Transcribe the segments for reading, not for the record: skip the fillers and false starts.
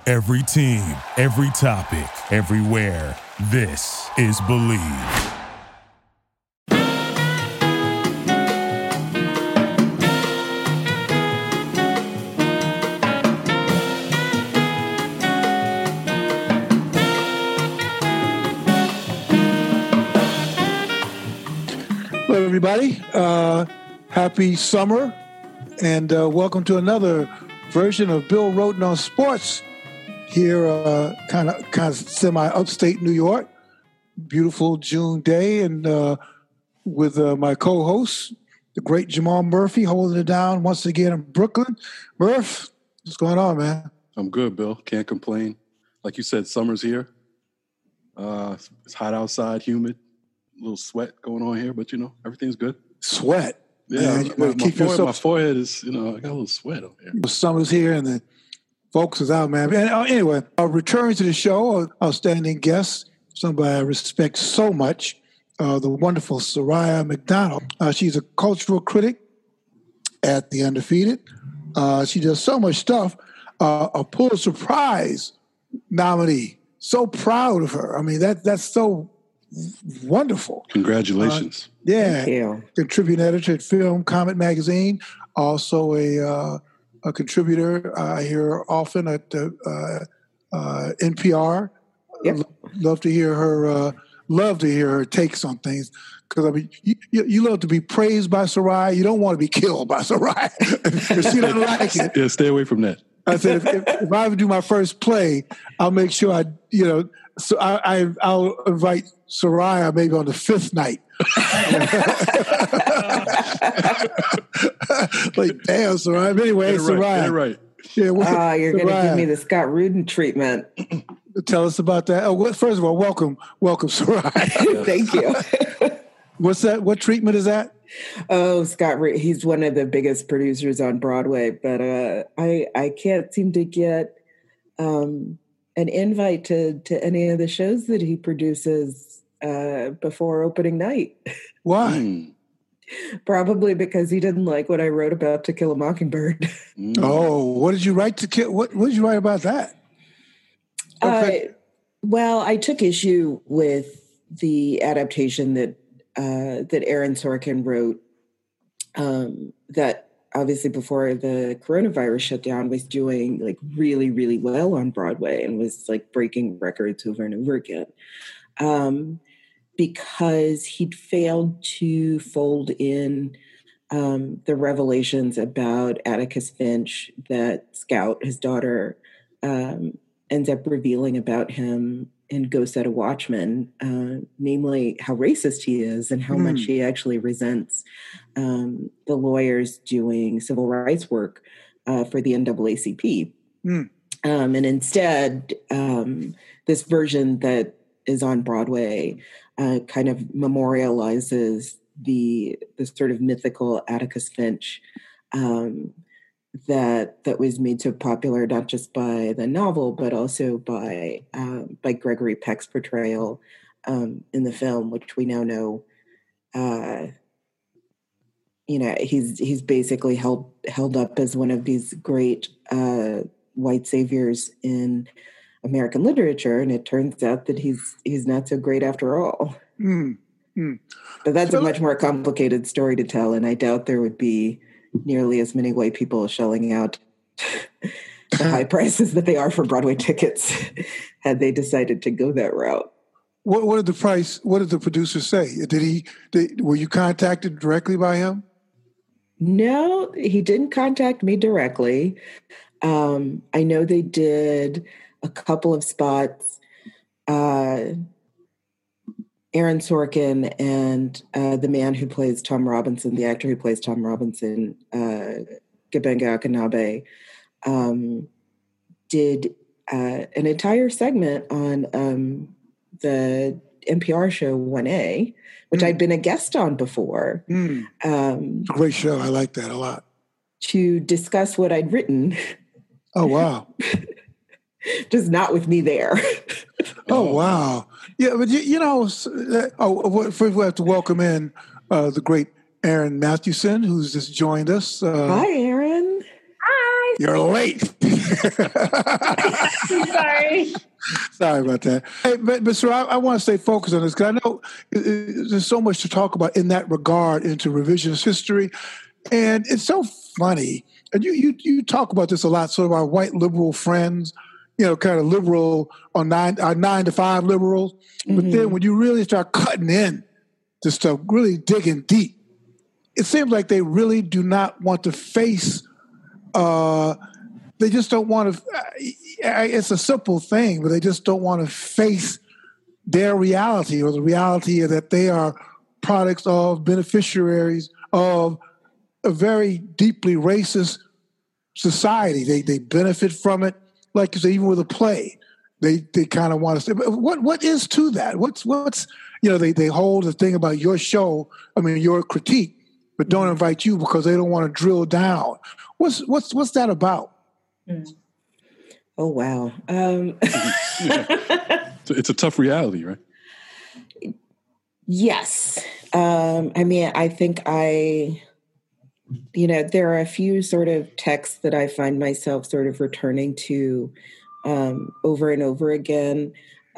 Every team, every topic, everywhere. This is Believe. Hello, everybody. Happy summer, and welcome to another version of Bill Rhoden on Sports. Here, kind of semi-upstate New York. Beautiful June day, and with my co-host, the great Jamal Murphy, holding it down once again in Brooklyn. Murph, what's going on, man? I'm good, Bill. Can't complain. Like you said, summer's here. It's hot outside, humid. A little sweat going on here, but everything's good. Sweat. Yeah, my forehead is, I got a little sweat on here. Summer's here and the folks is out, man. And, anyway, our return to the show, outstanding guest, somebody I respect so much, the wonderful Soraya McDonald. She's a cultural critic at The Undefeated. She does so much stuff. A Pulitzer Prize nominee. So proud of her. I mean, that's so wonderful. Congratulations. Yeah. Thank you. Contributing editor at Film Comment Magazine. Also a contributor I hear often at NPR. Yep. Love to hear her takes on things. Because, I mean, you love to be praised by Soraya. You don't want to be killed by Soraya. If she doesn't like it. Yeah, stay away from that. I said, if I ever do my first play, I'll make sure I'll invite Soraya maybe on the fifth night. Like, damn, Soraya. But anyway, Soraya. Right. Yeah, you're going to give me the Scott Rudin treatment. Tell us about that. Oh, first of all, welcome, Soraya. Thank you. What's that? What treatment is that? Oh, Scott Rudin. He's one of the biggest producers on Broadway, but I can't seem to get an invite to any of the shows that he produces before opening night. Why? Probably because he didn't like what I wrote about To Kill a Mockingbird. Oh, what did you write what did you write about that? Well, I took issue with the adaptation that Aaron Sorkin wrote, that obviously before the coronavirus shut down was doing like really, really well on Broadway and was like breaking records over and over again. Because he'd failed to fold in the revelations about Atticus Finch that Scout, his daughter, ends up revealing about him in Go Set a Watchman, namely how racist he is and how much he actually resents the lawyers doing civil rights work for the NAACP. And instead, this version that is on Broadway kind of memorializes the sort of mythical Atticus Finch that was made so popular not just by the novel but also by Gregory Peck's portrayal in the film, which we now know. He's basically held up as one of these great white saviors in American literature, and it turns out that he's not so great after all. But that's a much more complicated story to tell, and I doubt there would be nearly as many white people shelling out the high prices that they are for Broadway tickets had they decided to go that route. What did the producer say? Were you contacted directly by him? No, he didn't contact me directly. I know they did a couple of spots. Aaron Sorkin and the man who plays Tom Robinson, the actor who plays Tom Robinson, Gabenga Akinabe, did an entire segment on the NPR show 1A, which I'd been a guest on before. Great show. I like that a lot. To discuss what I'd written. Oh, wow. Just not with me there. Oh, wow. Yeah, but first we have to welcome in the great Aaron Mathewson, who's just joined us. Hi, Aaron. Hi, You're late. Sorry. Sorry about that. Hey, but sir, I want to stay focused on this because I know there's so much to talk about in that regard into revisionist history. And it's so funny. And you talk about this a lot, sort of our white liberal friends, kind of liberal on our 9 to 5 liberals. Mm-hmm. But then when you really start cutting in to stuff, really digging deep, it seems like they really do not want to face, they just don't want to, it's a simple thing, but they just don't want to face their reality or the reality that they are products of, beneficiaries of a very deeply racist society. They benefit from it, like you say, even with a play. They kind of want to say, but what is to that? What's they hold the thing about your show, your critique, but don't invite you because they don't want to drill down. What's that about? Oh wow. It's a tough reality, right? Yes. I think there are a few sort of texts that I find myself sort of returning to over and over again,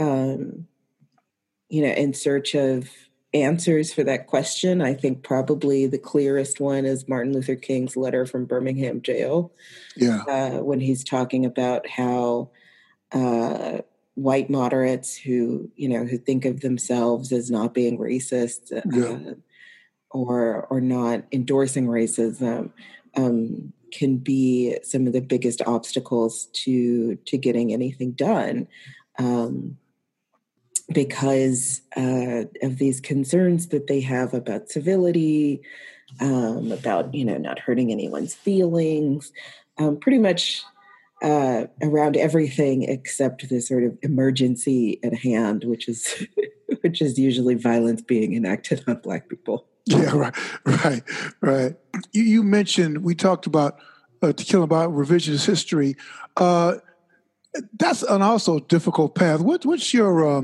in search of answers for that question. I think probably the clearest one is Martin Luther King's letter from Birmingham jail. Yeah. When he's talking about how white moderates who think of themselves as not being racist or not endorsing racism can be some of the biggest obstacles to getting anything done. Because of these concerns that they have about civility, about, not hurting anyone's feelings, pretty much around everything except the sort of emergency at hand, which is usually violence being enacted on Black people. Yeah, right. You mentioned, we talked about To Kill About revisionist history. That's an also difficult path. What's your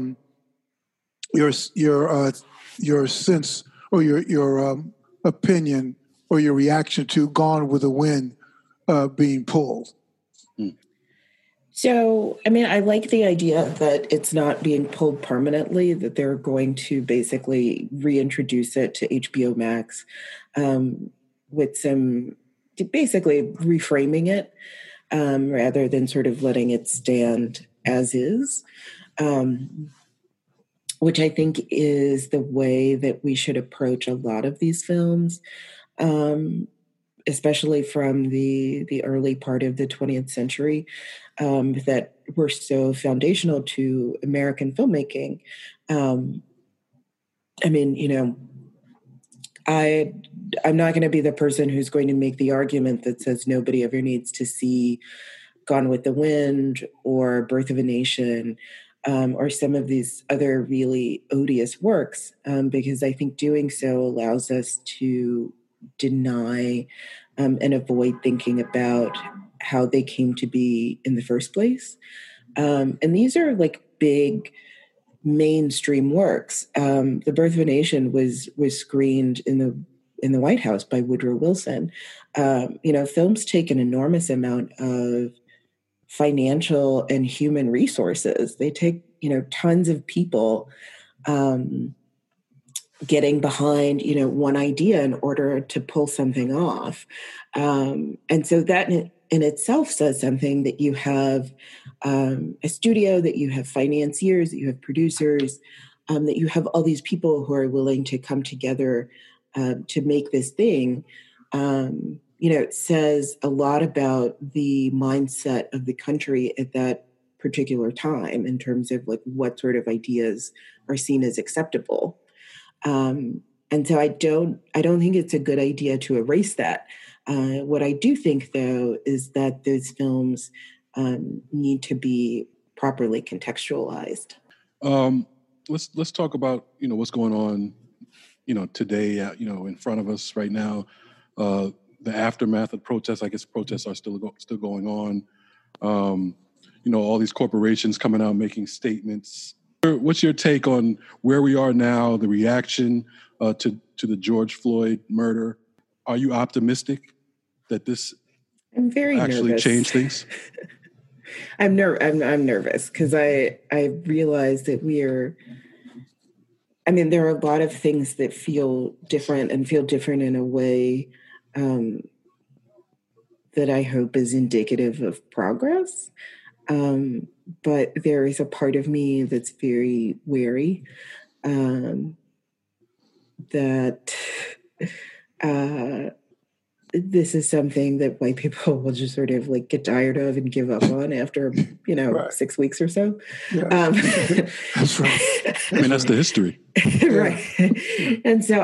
sense or your opinion or your reaction to Gone with the Wind being pulled? So, I like the idea that it's not being pulled permanently, that they're going to basically reintroduce it to HBO Max with basically reframing it rather than sort of letting it stand as is. Which I think is the way that we should approach a lot of these films, especially from the early part of the 20th century, that were so foundational to American filmmaking. I'm not going to be the person who's going to make the argument that says nobody ever needs to see Gone with the Wind or Birth of a Nation, or some of these other really odious works, because I think doing so allows us to deny and avoid thinking about how they came to be in the first place. And these are like big mainstream works. The Birth of a Nation was screened in the White House by Woodrow Wilson. Films take an enormous amount of financial and human resources. They take, tons of people getting behind, one idea in order to pull something off. And so that in itself says something, that you have a studio, that you have financiers, that you have producers, that you have all these people who are willing to come together to make this thing. It says a lot about the mindset of the country at that particular time in terms of like what sort of ideas are seen as acceptable. And so I don't think it's a good idea to erase that. What I do think, though, is that those films need to be properly contextualized. Let's talk about what's going on today in front of us right now. The aftermath of protests. I guess protests are still going on. All these corporations coming out making statements. What's your take on where we are now, the reaction to the George Floyd murder? Are you optimistic that this I'm very actually nervous. change things? I'm nervous because I realize that there are a lot of things that feel different in a way that I hope is indicative of progress. But there is a part of me that's very wary that this is something that white people will just sort of like get tired of and give up on after, Right. 6 weeks or so. Yeah. That's right. I mean, that's the history. Right. And so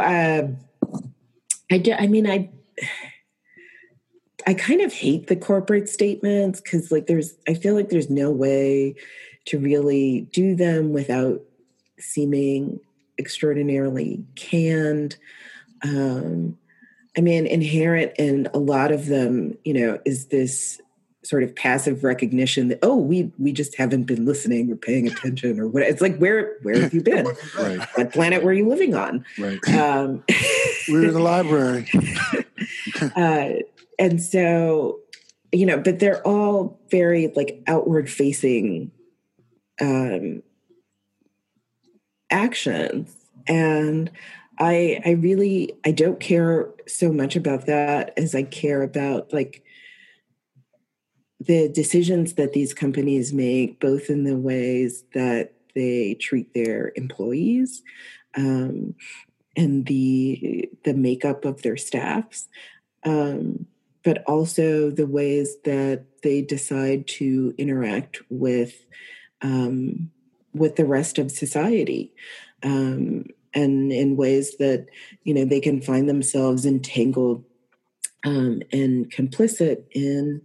I kind of hate the corporate statements because I feel like there's no way to really do them without seeming extraordinarily canned. Inherent in a lot of them, is this sort of passive recognition that, we just haven't been listening or paying attention or what. It's like, where have you been? Right. What planet were you living on? Right. We're in the library. And so, but they're all very like outward facing actions. And I don't care so much about that as I care about like the decisions that these companies make, both in the ways that they treat their employees and the makeup of their staffs, but also the ways that they decide to interact with the rest of society. And in ways that, they can find themselves entangled and complicit in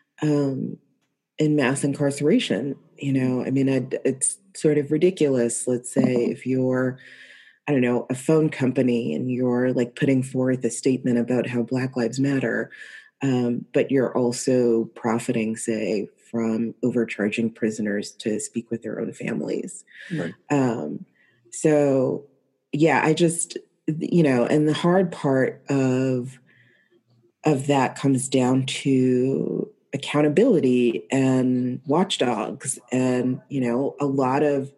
mass incarceration. It's sort of ridiculous. Let's say if you're, I don't know, a phone company and you're like putting forth a statement about how Black Lives Matter, but you're also profiting, say, from overcharging prisoners to speak with their own families. Right. So, yeah, I just, and the hard part of that comes down to accountability and watchdogs and, a lot of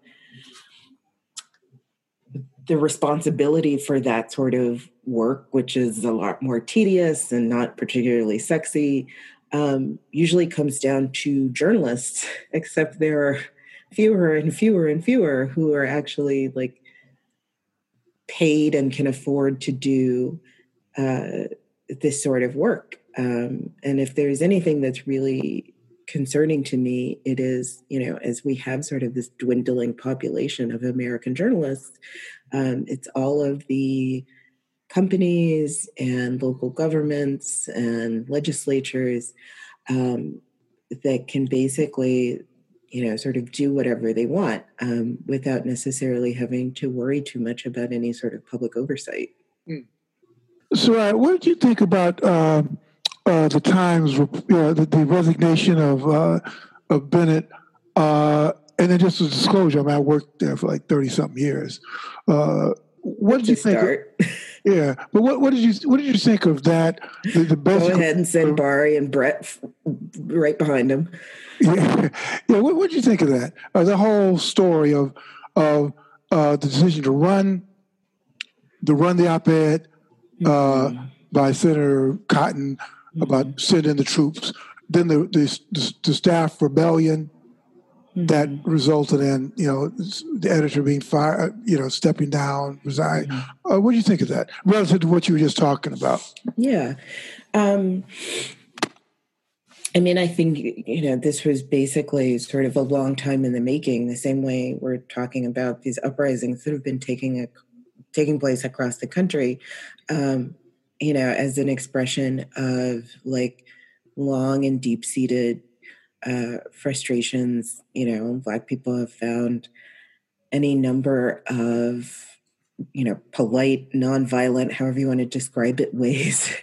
the responsibility for that sort of work, which is a lot more tedious and not particularly sexy, usually comes down to journalists, except there are fewer and fewer and fewer who are actually like paid and can afford to do this sort of work. And if there's anything that's really concerning to me, it is, as we have sort of this dwindling population of American journalists, it's all of the companies and local governments and legislatures that can basically, sort of do whatever they want without necessarily having to worry too much about any sort of public oversight. So, what did you think about the Times, the resignation of Bennett, and then just a disclosure? I worked there for like 30-something years. What did you think? Yeah, but what did you think of that? The Go ahead and send Barry and Brett right behind him. Yeah. What did you think of that? The whole story of the decision to run the op-ed by Senator Cotton about sending the troops, then the staff rebellion that resulted in the editor being fired, stepping down, resigning. What do you think of that relative to what you were just talking about? Yeah. I think, this was basically sort of a long time in the making, the same way we're talking about these uprisings that have been taking place across the country, as an expression of like long and deep-seated frustrations. Black people have found any number of, polite, nonviolent, however you want to describe it, ways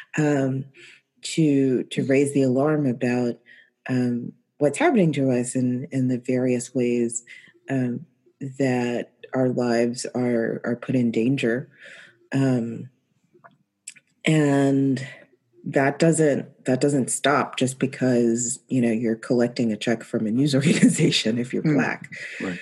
to raise the alarm about what's happening to us in the various ways that our lives are put in danger. And that doesn't stop just because, you're collecting a check from a news organization if you're Black. Right.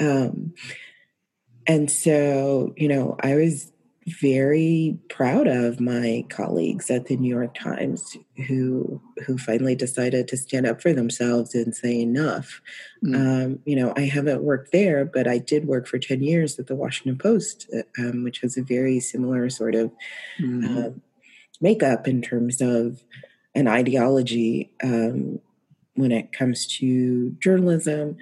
And so, I was very proud of my colleagues at the New York Times who finally decided to stand up for themselves and say enough. I haven't worked there, but I did work for 10 years at the Washington Post, which has a very similar sort of makeup in terms of an ideology when it comes to journalism.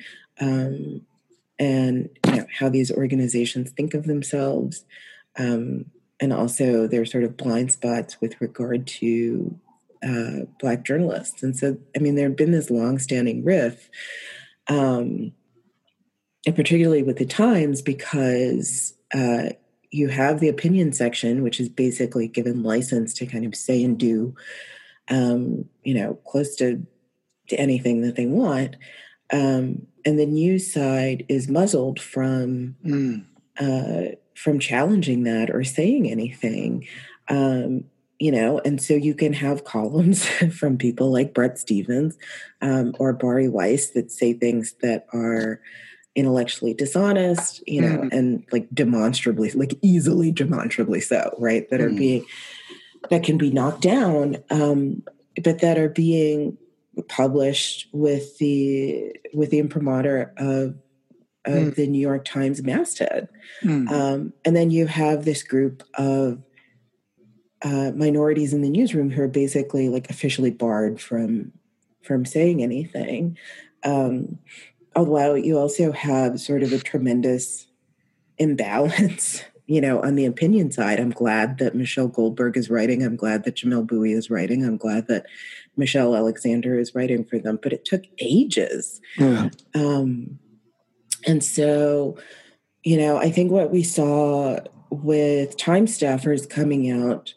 And how these organizations think of themselves, and also their sort of blind spots with regard to Black journalists. And so, there had been this longstanding riff, and particularly with the Times, because you have the opinion section, which is basically given license to kind of say and do, close to anything that they want. And the news side is muzzled from challenging that or saying anything, and so you can have columns from people like Bret Stephens or Bari Weiss that say things that are intellectually dishonest, and easily demonstrably so, right? That are that can be knocked down, but that are being published with the imprimatur of the New York Times masthead. And then you have this group of minorities in the newsroom who are basically officially barred from saying anything. Although you also have sort of a tremendous imbalance, on the opinion side. I'm glad that Michelle Goldberg is writing. I'm glad that Jamelle Bouie is writing. I'm glad that Michelle Alexander is writing for them, but it took ages. Yeah. And so, I think what we saw with Times staffers coming out,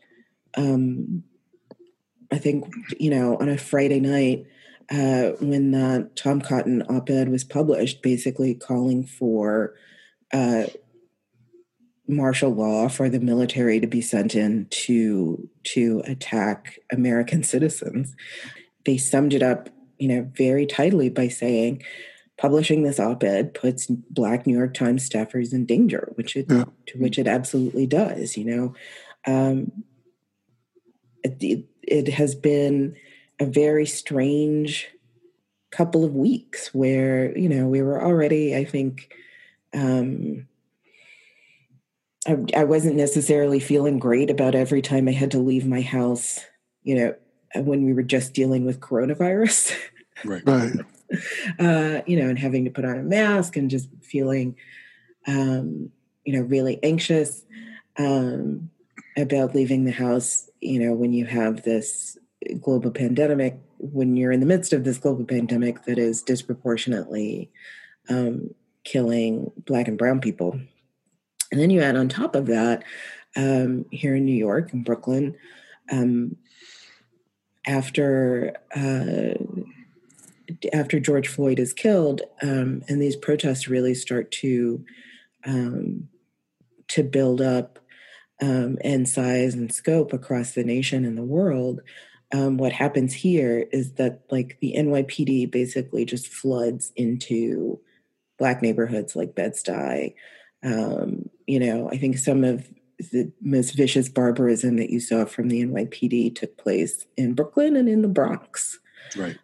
I think, on a Friday night, when the Tom Cotton op-ed was published, basically calling for martial law for the military to be sent in to attack American citizens. They summed it up, very tidily by saying, publishing this op-ed puts Black New York Times staffers in danger, which it absolutely does. It has been a very strange couple of weeks where, we were already, I think, I wasn't necessarily feeling great about every time I had to leave my house, when we were just dealing with coronavirus. Right. And having to put on a mask and just feeling, really anxious about leaving the house, when you have this global pandemic, when you're in the midst of this global pandemic that is disproportionately killing Black and brown people. And then you add on top of that, here in New York and Brooklyn, after George Floyd is killed, and these protests really start to build up in size and scope across the nation and the world, what happens here is that the NYPD basically just floods into Black neighborhoods like Bed-Stuy. I think some of the most vicious barbarism that you saw from the NYPD took place in Brooklyn and in the Bronx. Right.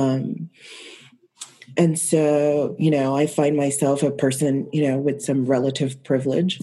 And so, I find myself a person, with some relative privilege,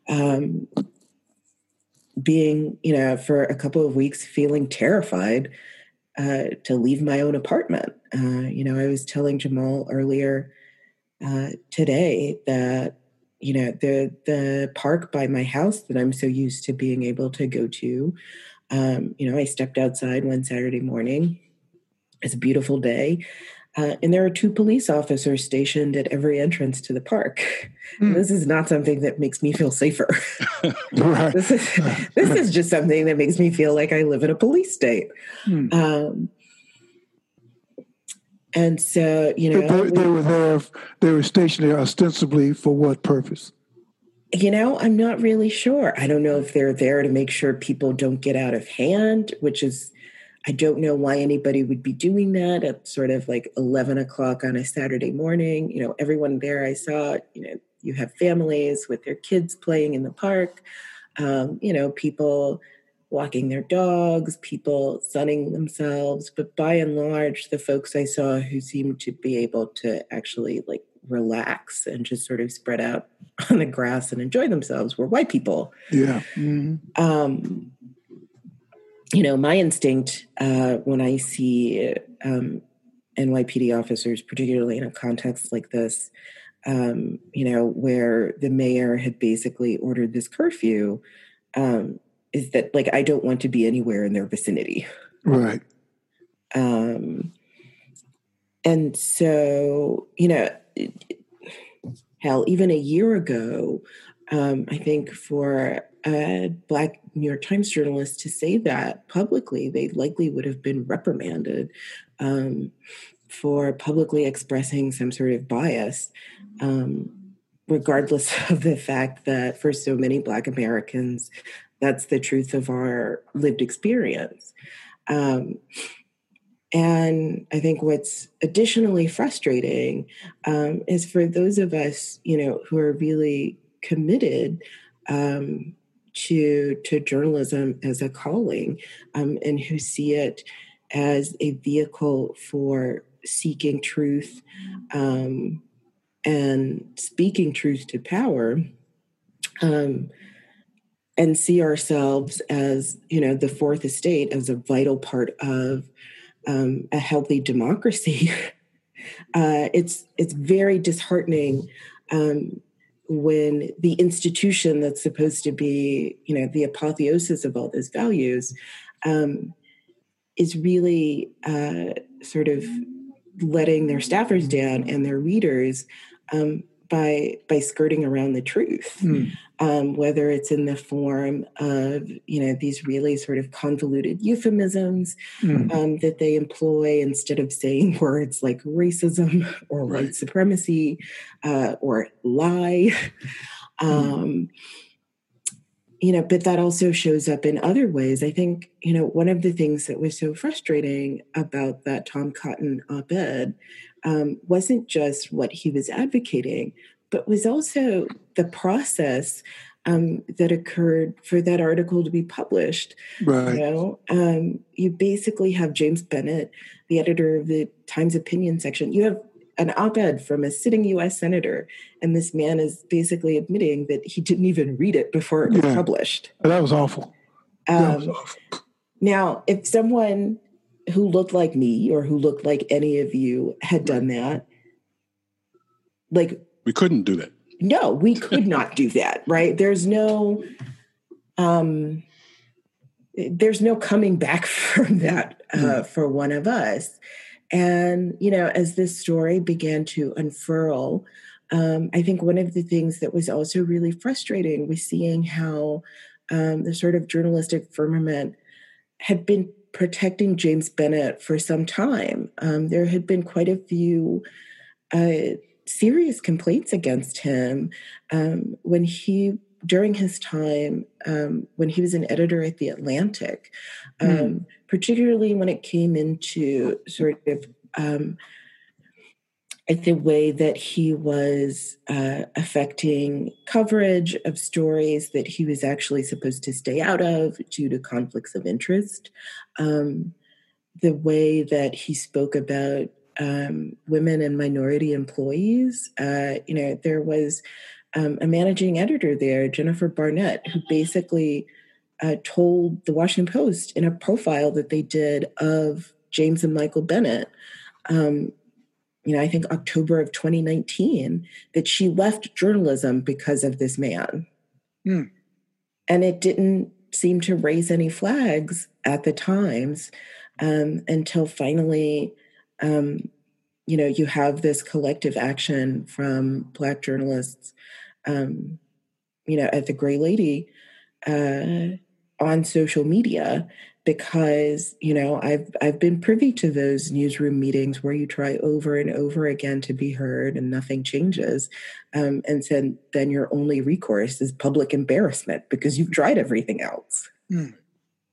being, for a couple of weeks feeling terrified to leave my own apartment. I was telling Jamal earlier today that, the park by my house that I'm so used to being able to go to, I stepped outside one Saturday morning. It's a beautiful day. And there are 2 police officers stationed at every entrance to the park. This is not something that makes me feel safer. Right. This is just something that makes me feel like I live in a police state. And so, they were there. They were stationed there ostensibly for what purpose? I'm not really sure. I don't know if they're there to make sure people don't get out of hand, which is I don't know why anybody would be doing that at sort of like 11 o'clock on a Saturday morning. You know, everyone there I saw, you know, you have families with their kids playing in the park, you know, people walking their dogs, people sunning themselves. But by and large, the folks I saw who seemed to be able to actually like relax and just sort of spread out on the grass and enjoy themselves were white people. Yeah. Mm-hmm. You know, my instinct when I see NYPD officers, particularly in a context like this, you know, where the mayor had basically ordered this curfew, is that like I don't want to be anywhere in their vicinity. Right. And so, you know, hell, even a year ago, I think for a Black New York Times journalist to say that publicly, they likely would have been reprimanded for publicly expressing some sort of bias, regardless of the fact that for so many Black Americans, that's the truth of our lived experience. And I think what's additionally frustrating is for those of us, you know, who are really committed to journalism as a calling, and who see it as a vehicle for seeking truth and speaking truth to power, and see ourselves as, you know, the fourth estate as a vital part of a healthy democracy. It's very disheartening when the institution that's supposed to be, you know, the apotheosis of all those values, is really sort of letting their staffers down and their readers by skirting around the truth, whether it's in the form of, you know, these really sort of convoluted euphemisms that they employ instead of saying words like racism or white supremacy or lie. You know, but that also shows up in other ways. I think, you know, one of the things that was so frustrating about that Tom Cotton op-ed wasn't just what he was advocating, but was also the process that occurred for that article to be published. Right. You know, you basically have James Bennett, the editor of the Times opinion section. You have an op-ed from a sitting U.S. senator, and this man is basically admitting that he didn't even read it before it was published. That was awful. Now, if someone who looked like me or who looked like any of you had done that, like... We couldn't do that. No, we could not do that, right? There's no coming back from that for one of us. And, you know, as this story began to unfurl, I think one of the things that was also really frustrating was seeing how the sort of journalistic firmament had been protecting James Bennett for some time. There had been quite a few serious complaints against him during his time when he was an editor at The Atlantic, particularly when it came into sort of the way that he was affecting coverage of stories that he was actually supposed to stay out of due to conflicts of interest, the way that he spoke about women and minority employees. You know, there was a managing editor there, Jennifer Barnett, who basically told the Washington Post in a profile that they did of James and Michael Bennett, you know, I think October of 2019, that she left journalism because of this man. And it didn't seem to raise any flags at the Times until finally, you know, you have this collective action from Black journalists, you know, at the Gray Lady on social media, because, you know, I've been privy to those newsroom meetings where you try over and over again to be heard and nothing changes. And then your only recourse is public embarrassment because you've tried everything else.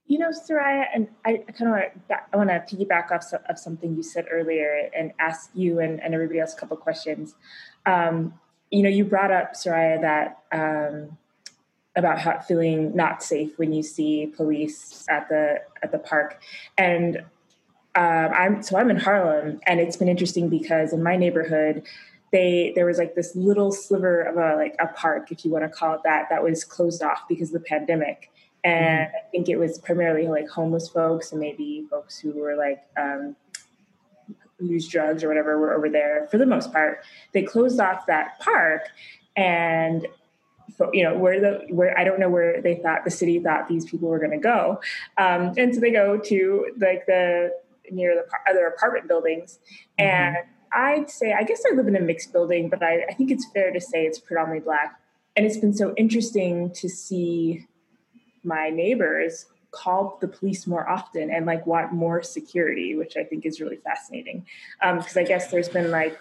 Soraya, and I kind of want to piggyback off of something you said earlier and ask you and everybody else a couple questions. You brought up, Soraya, that about how feeling not safe when you see police at the park, and I'm in Harlem, and it's been interesting because in my neighborhood, there was like this little sliver of a park, if you want to call it that was closed off because of the pandemic. And I think it was primarily like homeless folks and maybe folks who were like who use drugs or whatever were over there. For the most part, they closed off that park, and where I don't know where they thought the city thought these people were going to go, and so they go to like near the other apartment buildings, and I'd say I guess I live in a mixed building, but I think it's fair to say it's predominantly Black, and it's been so interesting to see my neighbors call the police more often and like want more security, which I think is really fascinating. Because I guess there's been like,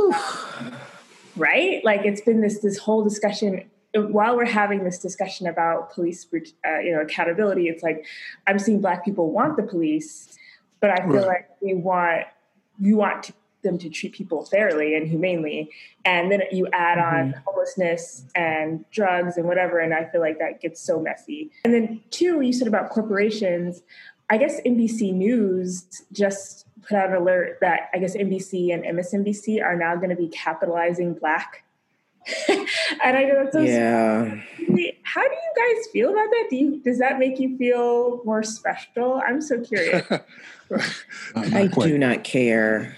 right? Like it's been this whole discussion while we're having this discussion about police, accountability. It's like, I'm seeing Black people want the police, but I feel like we want them to treat people fairly and humanely. And then you add on homelessness and drugs and whatever. And I feel like that gets so messy. And then 2, you said about corporations. I guess NBC News just put out an alert that I guess NBC and MSNBC are now going to be capitalizing Black. And I know that's so sweet. How do you guys feel about that? Does that make you feel more special? I'm so curious. I do not care.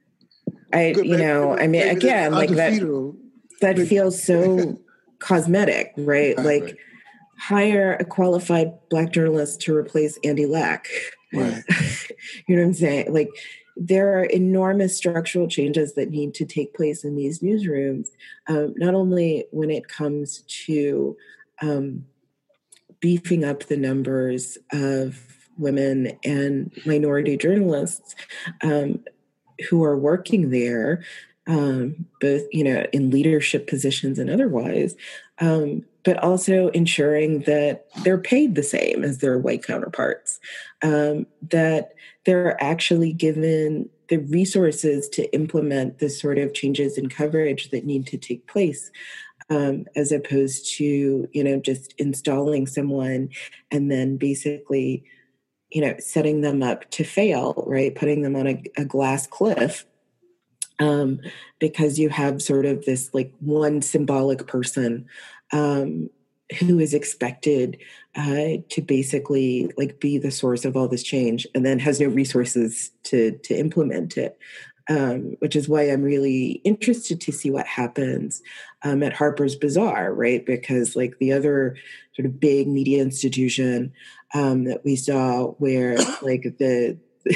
Again, like that feels so cosmetic, right? Like hire a qualified Black journalist to replace Andy Lack. Right. You know what I'm saying? Like there are enormous structural changes that need to take place in these newsrooms, not only when it comes to beefing up the numbers of women and minority journalists, who are working there, both, in leadership positions and otherwise, but also ensuring that they're paid the same as their white counterparts, that they're actually given the resources to implement the sort of changes in coverage that need to take place, as opposed to, just installing someone and then basically setting them up to fail, right? Putting them on a glass cliff, because you have sort of this like one symbolic person who is expected to basically like be the source of all this change and then has no resources to implement it. Which is why I'm really interested to see what happens at Harper's Bazaar, right? Because like the other sort of big media institution that we saw where like the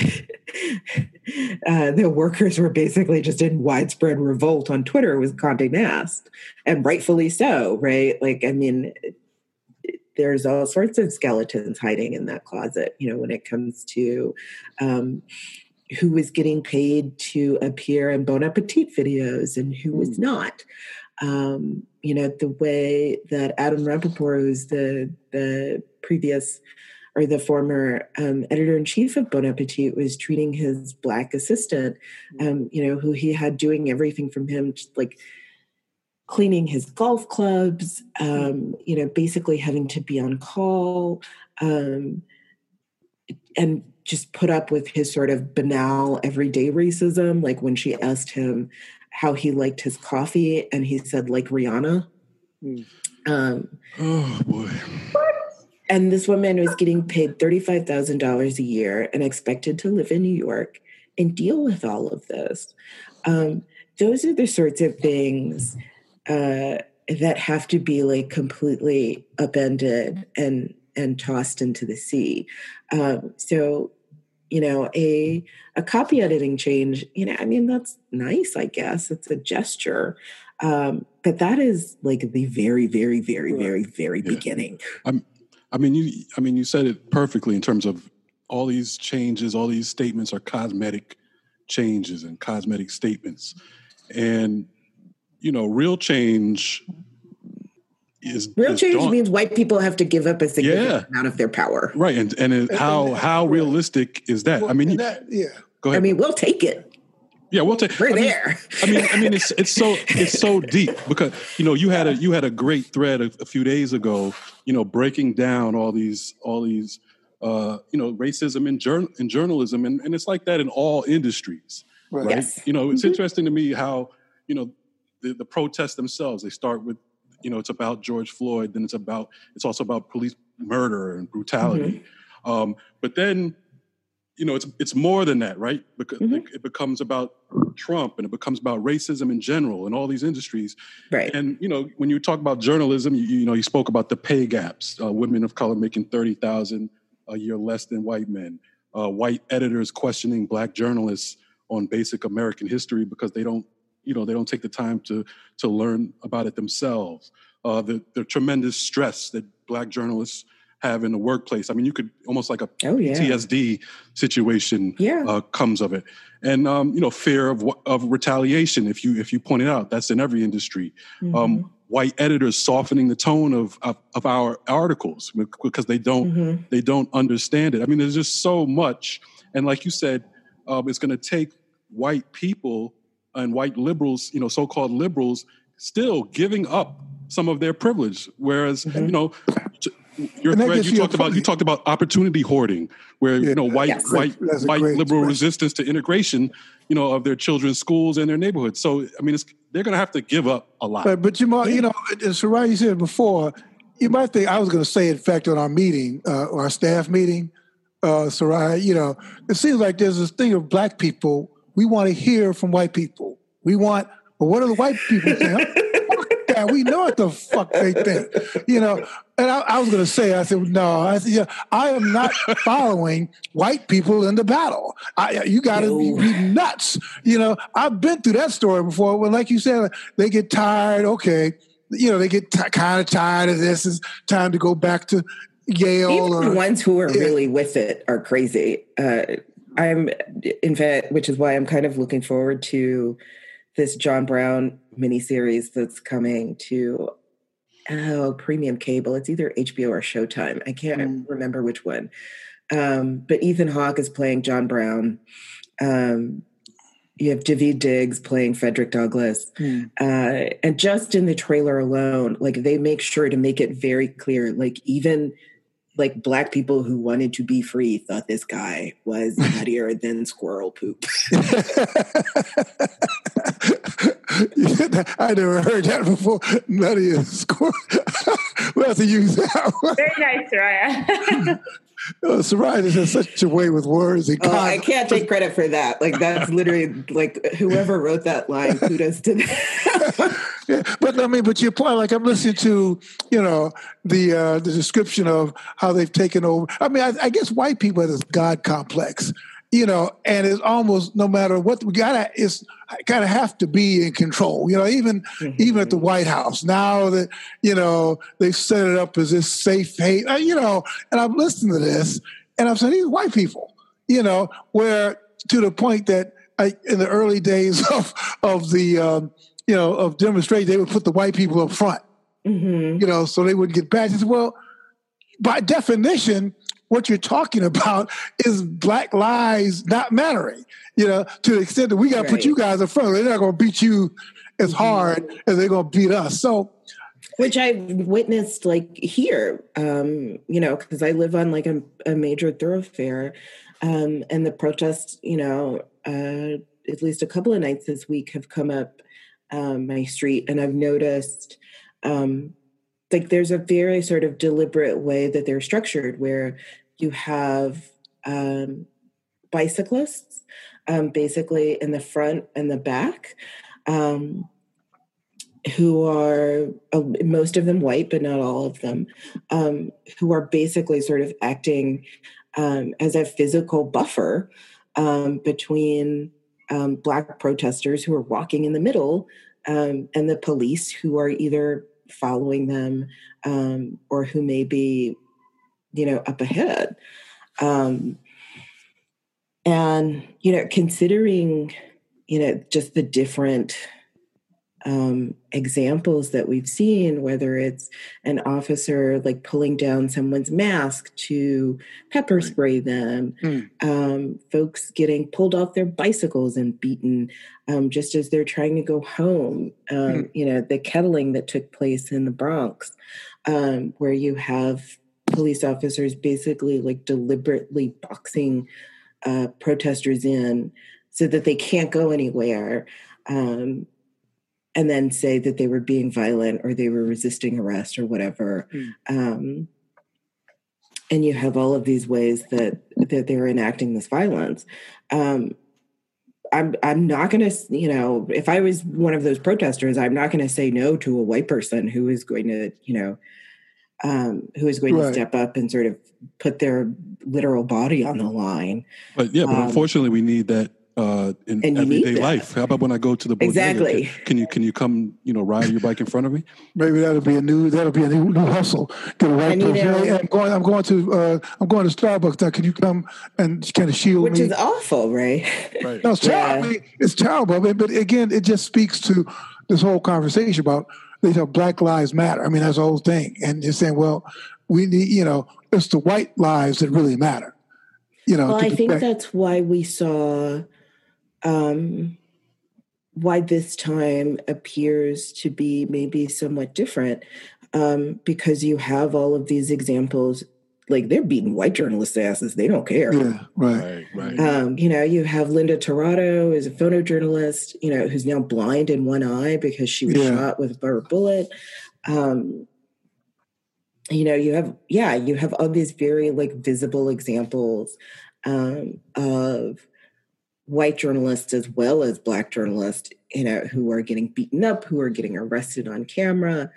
workers were basically just in widespread revolt on Twitter was Condé Nast, and rightfully so, right? Like, I mean, there's all sorts of skeletons hiding in that closet, when it comes to who was getting paid to appear in Bon Appetit videos and who was not. The way that Adam Rappaport, who's the previous or the former editor-in-chief of Bon Appetit, was treating his Black assistant, who he had doing everything from him, like cleaning his golf clubs, basically having to be on call, and just put up with his sort of banal everyday racism. Like when she asked him how he liked his coffee and he said, like Rihanna. Oh boy. And this woman was getting paid $35,000 a year and expected to live in New York and deal with all of this. Those are the sorts of things that have to be like completely upended and tossed into the sea. So, a copy editing change, that's nice, I guess. It's a gesture. But that is like the very, very, very, very, very beginning. You said it perfectly in terms of all these changes, all these statements are cosmetic changes and cosmetic statements. And, real change, real change means white people have to give up a significant amount of their power. Right. And how realistic is that? Well, I mean, go ahead. I mean, we'll take it. Yeah, we'll take. We're there. I mean, it's so deep because you had a great thread a few days ago, breaking down all these racism in journalism, and it's like that in all industries, right? Yes. It's interesting to me how the protests themselves, they start with it's about George Floyd, then it's also about police murder and brutality, but then. It's more than that, right? Because it becomes about Trump and it becomes about racism in general in all these industries. Right. And, when you talk about journalism, you spoke about the pay gaps, women of color making $30,000 a year less than white men, white editors questioning Black journalists on basic American history because they don't take the time to learn about it themselves. The tremendous stress that Black journalists have in the workplace. I mean, you could almost like a PTSD situation comes of it, and fear of retaliation. If you point it out, that's in every industry. White editors softening the tone of our articles because they don't understand it. I mean, there's just so much, and like you said, it's going to take white people and white liberals, so-called liberals, still giving up some of their privilege, whereas you talked about opportunity hoarding, where white liberal resistance to integration, of their children's schools and their neighborhoods. So I mean, they're going to have to give up a lot. But Jamal, Soraya, you said before, you might think I was going to say, in fact, on our meeting, our staff meeting, Soraya, it seems like there's this thing of Black people. We want to hear from white people. But what do the white people think? Yeah, we know what the fuck they think, And I was going to say, I said, no, I am not following white people in the battle. You got to be nuts. I've been through that story before when, like you said, they get tired. Okay. They get kind of tired of this. It's time to go back to Yale. Even the ones who are really with it are crazy. In fact, which is why I'm kind of looking forward to this John Brown miniseries that's coming to premium cable. It's either HBO or Showtime. I can't remember which one. But Ethan Hawke is playing John Brown. You have Daveed Diggs playing Frederick Douglass. And just in the trailer alone, like they make sure to make it very clear, like even like Black people who wanted to be free thought this guy was nuttier than squirrel poop. I never heard that before. Nuttier than squirrel. We'll have to use that one. Very nice, Soraya. Soraya just has such a way with words. And I can't take credit for that. Like that's literally like whoever wrote that line. Kudos to them. Yeah, but your point, like I'm listening to, the description of how they've taken over. I mean, I guess white people have this God complex, and it's almost no matter what we gotta have to be in control. Even at the White House now that they've set it up as this safe haven. And I'm listening to this, and I'm saying these white people, where to the point that in the early days of the of demonstration, they would put the white people up front, so they wouldn't get badges. Well, by definition, what you're talking about is Black lives not mattering, to the extent that we got to put you guys up front. They're not going to beat you as hard as they're going to beat us. So, which I witnessed like here, because I live on like a major thoroughfare, and the protests, at least a couple of nights this week have come up my street, and I've noticed like there's a very sort of deliberate way that they're structured where you have bicyclists basically in the front and the back who are most of them white, but not all of them, who are basically sort of acting as a physical buffer between Black protesters who are walking in the middle and the police who are either following them or who may be, up ahead. And, considering, just the different examples that we've seen, whether it's an officer like pulling down someone's mask to pepper spray them, folks getting pulled off their bicycles and beaten just as they're trying to go home, the kettling that took place in the Bronx, where you have police officers basically like deliberately boxing protesters in so that they can't go anywhere. And then say that they were being violent or they were resisting arrest or whatever. And you have all of these ways that they're enacting this violence. I'm not going to, if I was one of those protesters, I'm not going to say no to a white person who is going to, to step up and sort of put their literal body on the line. But unfortunately we need that in everyday life. How about when I go to the bodega? Exactly. Can you come, ride your bike in front of me? Maybe that'll be a new hustle. Get a white person. Hey, I'm going to Starbucks now. Can you come and kind of shield me? Which is awful, right? No, it's terrible. It's terrible. But again, it just speaks to this whole conversation about Black Lives Matter. I mean, that's the whole thing. And you're saying, well, we need, it's the white lives that really matter. Well, I think that's why we saw why this time appears to be maybe somewhat different, because you have all of these examples, like they're beating white journalists' asses. They don't care. Yeah, right. You have Linda Tirado, is a photojournalist, who's now blind in one eye because she was shot with a rubber bullet. You have all these very like visible examples of white journalists as well as Black journalists, who are getting beaten up, who are getting arrested on camera,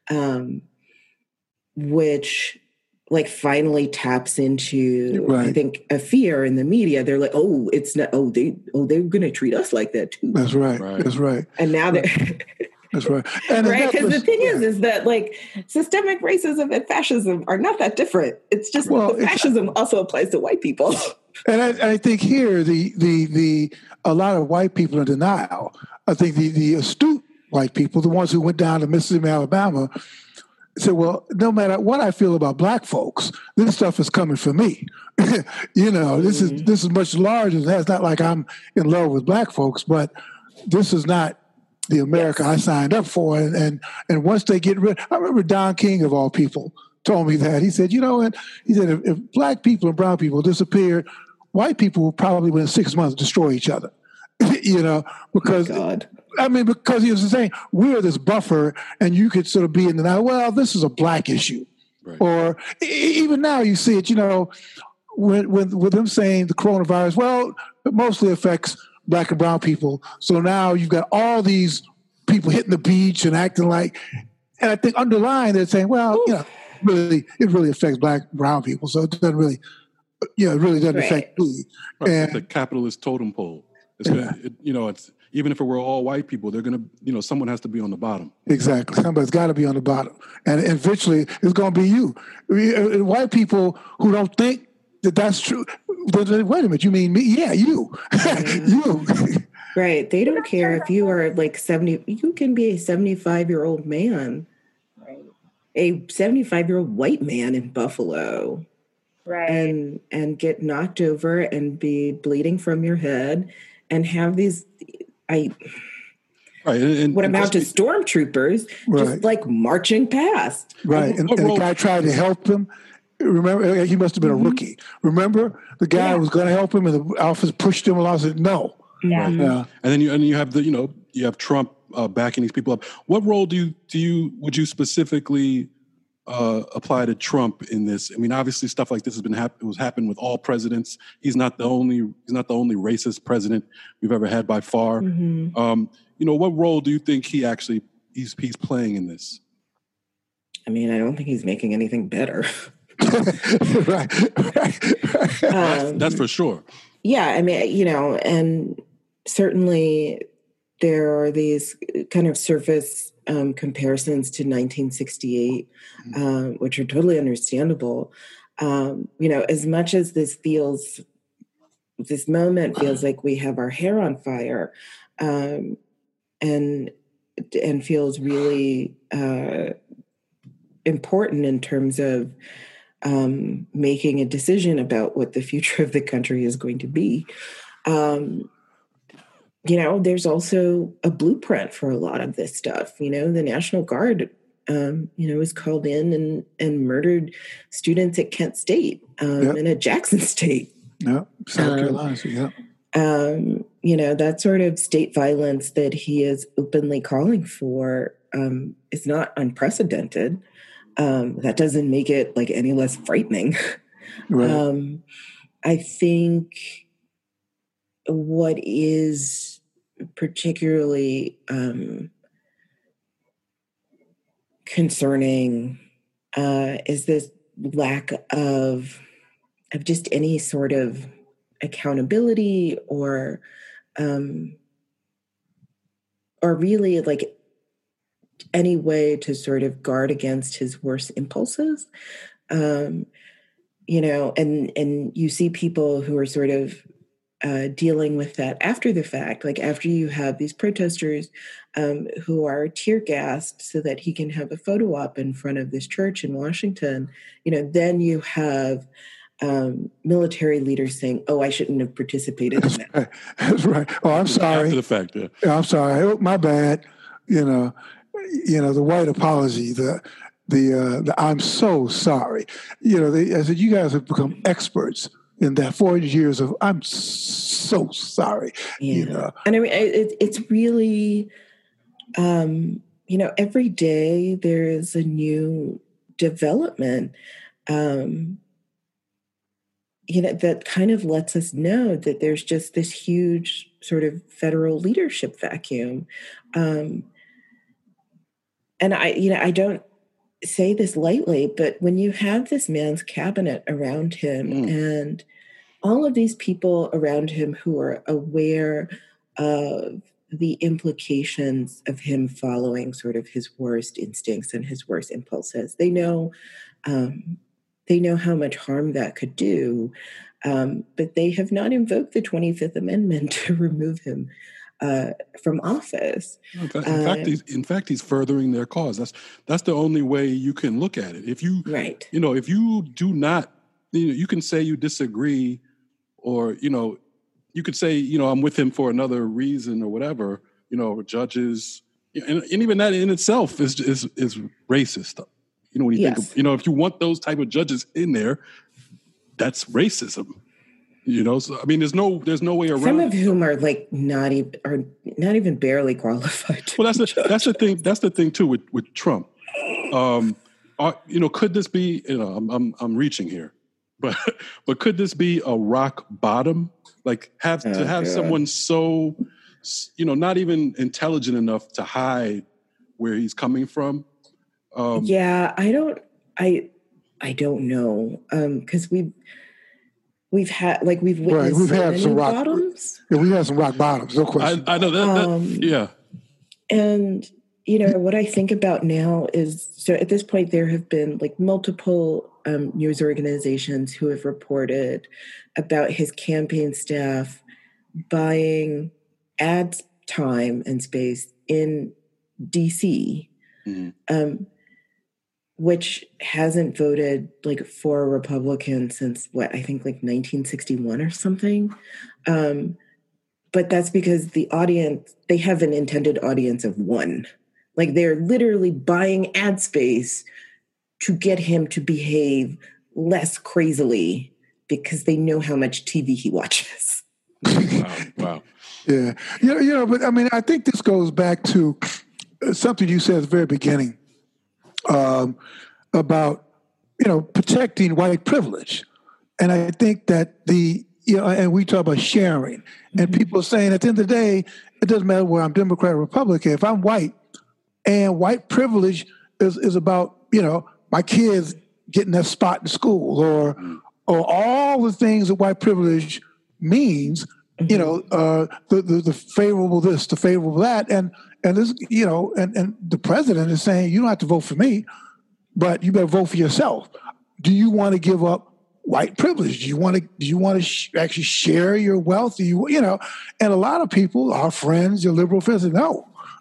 which like finally taps into, I think, a fear in the media. They're like, oh, it's not, they're going to treat us like that too. That's right. That's right. And now they're... That's right. And because the thing is that like systemic racism and fascism are not that different. It's just fascism also applies to white people. And I think here a lot of white people are in denial. I think the astute white people, the ones who went down to Mississippi, Alabama, said, well, no matter what I feel about Black folks, this stuff is coming for me. This is much larger than that. It's not like I'm in love with Black folks, but this is not the America I signed up for. And once they get rid, I remember Don King of all people told me that. He said, if Black people and brown people disappeared, white people will probably within 6 months destroy each other. Because because he was saying we're this buffer, and you could sort of be in the now. Well, this is a Black issue, or even now you see it. With them saying the coronavirus, well, it mostly affects Black and brown people. So now you've got all these people hitting the beach and acting like, and I think underlying they're saying, well, it really affects Black and brown people. So it doesn't really, it really doesn't affect me. And the capitalist totem pole. It's it's even if it were all white people, they're going to, someone has to be on the bottom. Exactly. Somebody's got to be on the bottom. And eventually it's going to be you. White people who don't think that's true. Wait a minute, you mean me? Yeah, you. You. Right. They don't care if you are like 70. You can be a 75-year-old man. Right. A 75-year-old white man in Buffalo. Right. And get knocked over and be bleeding from your head and have these what amount to stormtroopers just like marching past. Right. And the guy tried to help him. Remember, he must have been a rookie. Remember, the guy was going to help him, and the officer pushed him along. And said, "No." Yeah. And then you have you have Trump backing these people up. What role would you specifically apply to Trump in this? I mean, obviously, stuff like this has happened with all presidents. He's not the only racist president we've ever had by far. What role do you think he's playing in this? I mean, I don't think he's making anything better. Right. That's for sure. Yeah, I mean, and certainly there are these kind of surface comparisons to 1968, which are totally understandable. As much as this moment feels like we have our hair on fire, and and feels really important in terms of making a decision about what the future of the country is going to be. There's also a blueprint for a lot of this stuff. The National Guard, was called in and murdered students at Kent State and at Jackson State. Yeah, South Carolina. That sort of state violence that he is openly calling for is not unprecedented. That doesn't make it like any less frightening. Right. I think what is particularly concerning is this lack of just any sort of accountability or really like any way to sort of guard against his worst impulses. And you see people who are sort of dealing with that after the fact, like after you have these protesters who are tear gassed so that he can have a photo op in front of this church in Washington, then you have military leaders saying, "Oh, I shouldn't have participated in that." Right. That's right. Oh, I'm sorry. After the fact, yeah. I'm sorry. Oh, my bad. The white apology, the I'm so sorry. I said, you guys have become experts in that 40 years of I'm so sorry. Yeah. And I mean, it's really, every day there is a new development, that kind of lets us know that there's just this huge sort of federal leadership vacuum. And I don't say this lightly, but when you have this man's cabinet around him and all of these people around him who are aware of the implications of him following sort of his worst instincts and his worst impulses, they know how much harm that could do, but they have not invoked the 25th Amendment to remove him from office. In fact, he's furthering their cause. That's the only way you can look at it. If you, if you do not, you can say you disagree, or you could say I'm with him for another reason or whatever. Judges, and even that in itself is racist. When you think of, if you want those type of judges in there, that's racism. So I mean, there's no way around. Some of whom are like not even barely qualified. Well, that's the thing. That's the thing too with Trump. Could this be? I'm reaching here, but could this be a rock bottom? Like have someone so, not even intelligent enough to hide where he's coming from. I don't know. Because we've witnessed we've had some rock bottoms. Yeah, we've had some rock bottoms, no question. I know that. Yeah. And what I think about now is, so at this point there have been like multiple news organizations who have reported about his campaign staff buying ad time and space in DC. Mm-hmm. Which hasn't voted like for a Republican since I think like 1961 or something. But that's because they have an intended audience of one. Like they're literally buying ad space to get him to behave less crazily because they know how much TV he watches. Wow. Yeah. But I mean, I think this goes back to something you said at the very beginning. About protecting white privilege, and I think that and we talk about sharing, and people are saying at the end of the day, it doesn't matter whether I'm Democrat or Republican. If I'm white, and white privilege is about my kids getting that spot in school, or all the things that white privilege means. The favorable this, the favorable that, and this, and the president is saying, you don't have to vote for me, but you better vote for yourself. Do you want to give up white privilege? Do you want to actually share your wealth? And a lot of people, our friends, your liberal friends, say, no.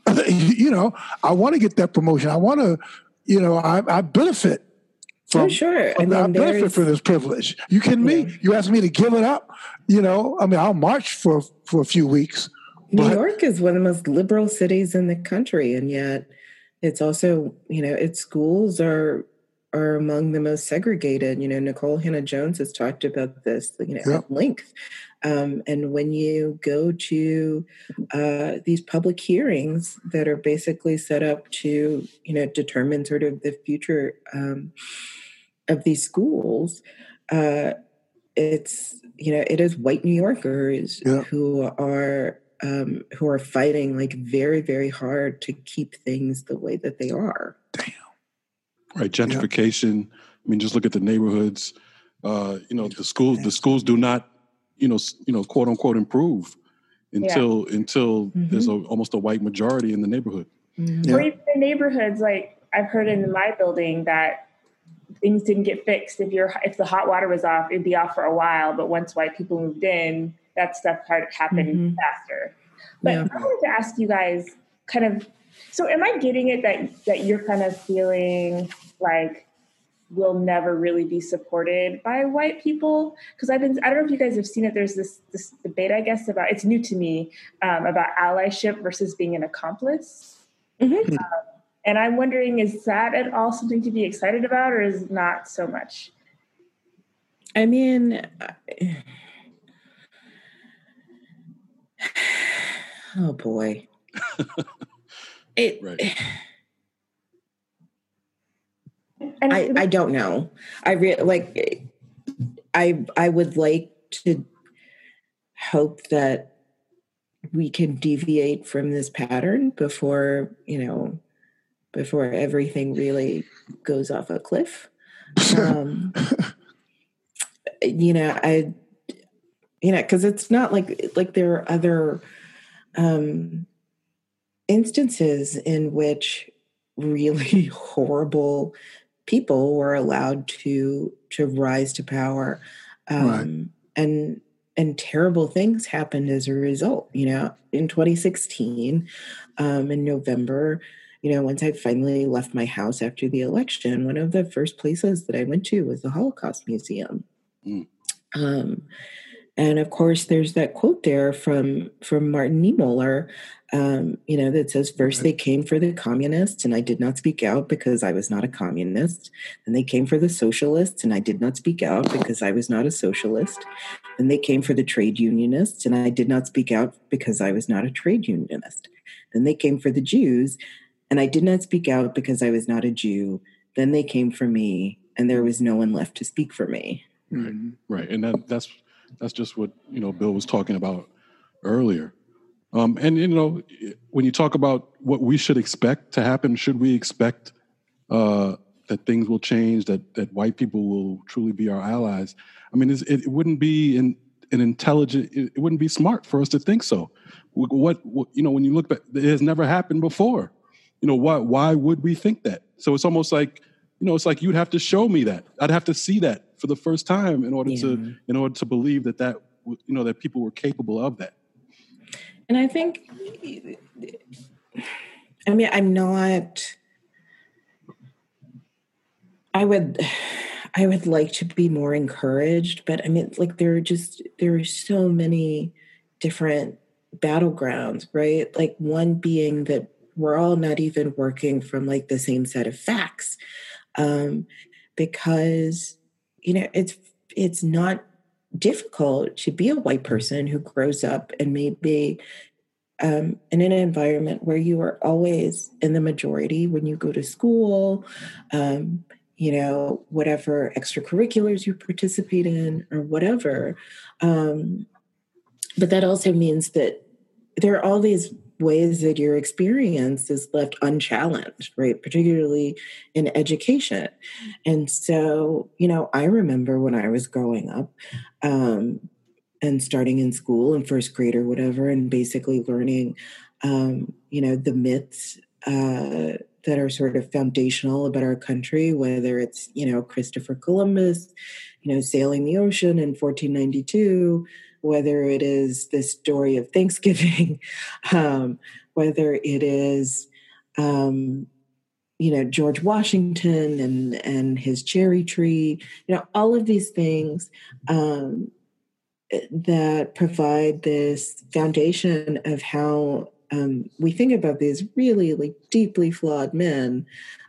You know, I want to get that promotion. I want to, you know, I benefit from. Sure. I benefit from this privilege. You kidding me? You ask me to give it up? You know, I mean, I'll march for a few weeks. New York is one of the most liberal cities in the country, and yet it's also, you know, its schools are among the most segregated. You know, Nicole Hannah-Jones has talked about this, you know, at length. And when you go to these public hearings that are basically set up to, you know, determine sort of the future of these schools, it's, you know, it is white New Yorkers who are fighting like very, very hard to keep things the way that they are. Damn. Right, gentrification. I mean, just look at the neighborhoods. You know, the schools do not, you know, quote unquote, improve until there's almost a white majority in the neighborhood. Or even in neighborhoods, like I've heard in my building that things didn't get fixed. If the hot water was off, it'd be off for a while. But once white people moved in, that stuff happened faster. But I wanted to ask you guys kind of, so am I getting it that you're kind of feeling like we'll never really be supported by white people? Because I don't know if you guys have seen it. There's this debate, I guess, about, it's new to me, about allyship versus being an accomplice. And I'm wondering, is that at all something to be excited about, or is not so much? I mean, oh boy. I don't know. I would like to hope that we can deviate from this pattern before everything really goes off a cliff. Because it's not like there are other instances in which really horrible people were allowed to rise to power, and terrible things happened as a result. You know, in 2016, in November, you know, once I finally left my house after the election, one of the first places that I went to was the Holocaust Museum. And of course, there's that quote there from Martin Niemöller, you know, that says, first they came for the communists and I did not speak out because I was not a communist. Then they came for the socialists and I did not speak out because I was not a socialist. Then they came for the trade unionists and I did not speak out because I was not a trade unionist. Then they came for the Jews and I did not speak out because I was not a Jew. Then they came for me and there was no one left to speak for me. Right. And that's just what, you know, Bill was talking about earlier. And, you know, when you talk about what we should expect to happen, should we expect that things will change, that white people will truly be our allies? I mean, it wouldn't be an intelligent, it wouldn't be smart for us to think so. What you know, when you look back, it has never happened before. You know, why would we think that? So it's almost like, you know, it's like you'd have to show me that. I'd have to see that for the first time in order to believe that you know, that people were capable of that. And I think, I mean, I would like to be more encouraged, but I mean, like there are so many different battlegrounds, right? Like one being that we're all not even working from like the same set of facts, because, you know, it's not difficult to be a white person who grows up and maybe in an environment where you are always in the majority when you go to school, you know, whatever extracurriculars you participate in or whatever. But that also means that there are all these ways that your experience is left unchallenged, right? Particularly in education. And so, you know, I remember when I was growing up and starting in school in first grade or whatever, and basically learning, you know, the myths that are sort of foundational about our country, whether it's, you know, Christopher Columbus, you know, sailing the ocean in 1492, whether it is the story of Thanksgiving, whether it is, George Washington and his cherry tree, all of these things that provide this foundation of how we think about these really like deeply flawed men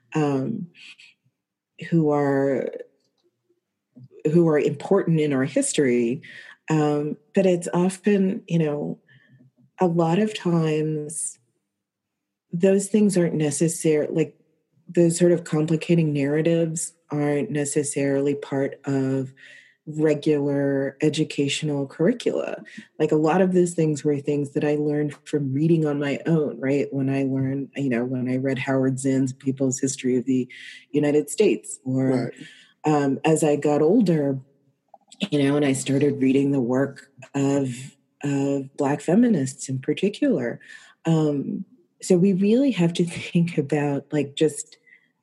who are important in our history. But it's often, a lot of times those things aren't necessary, like those sort of complicating narratives aren't necessarily part of regular educational curricula. Like a lot of those things were things that I learned from reading on my own, right? When I read Howard Zinn's People's History of the United States, or as I got older, and I started reading the work of Black feminists in particular. So we really have to think about like just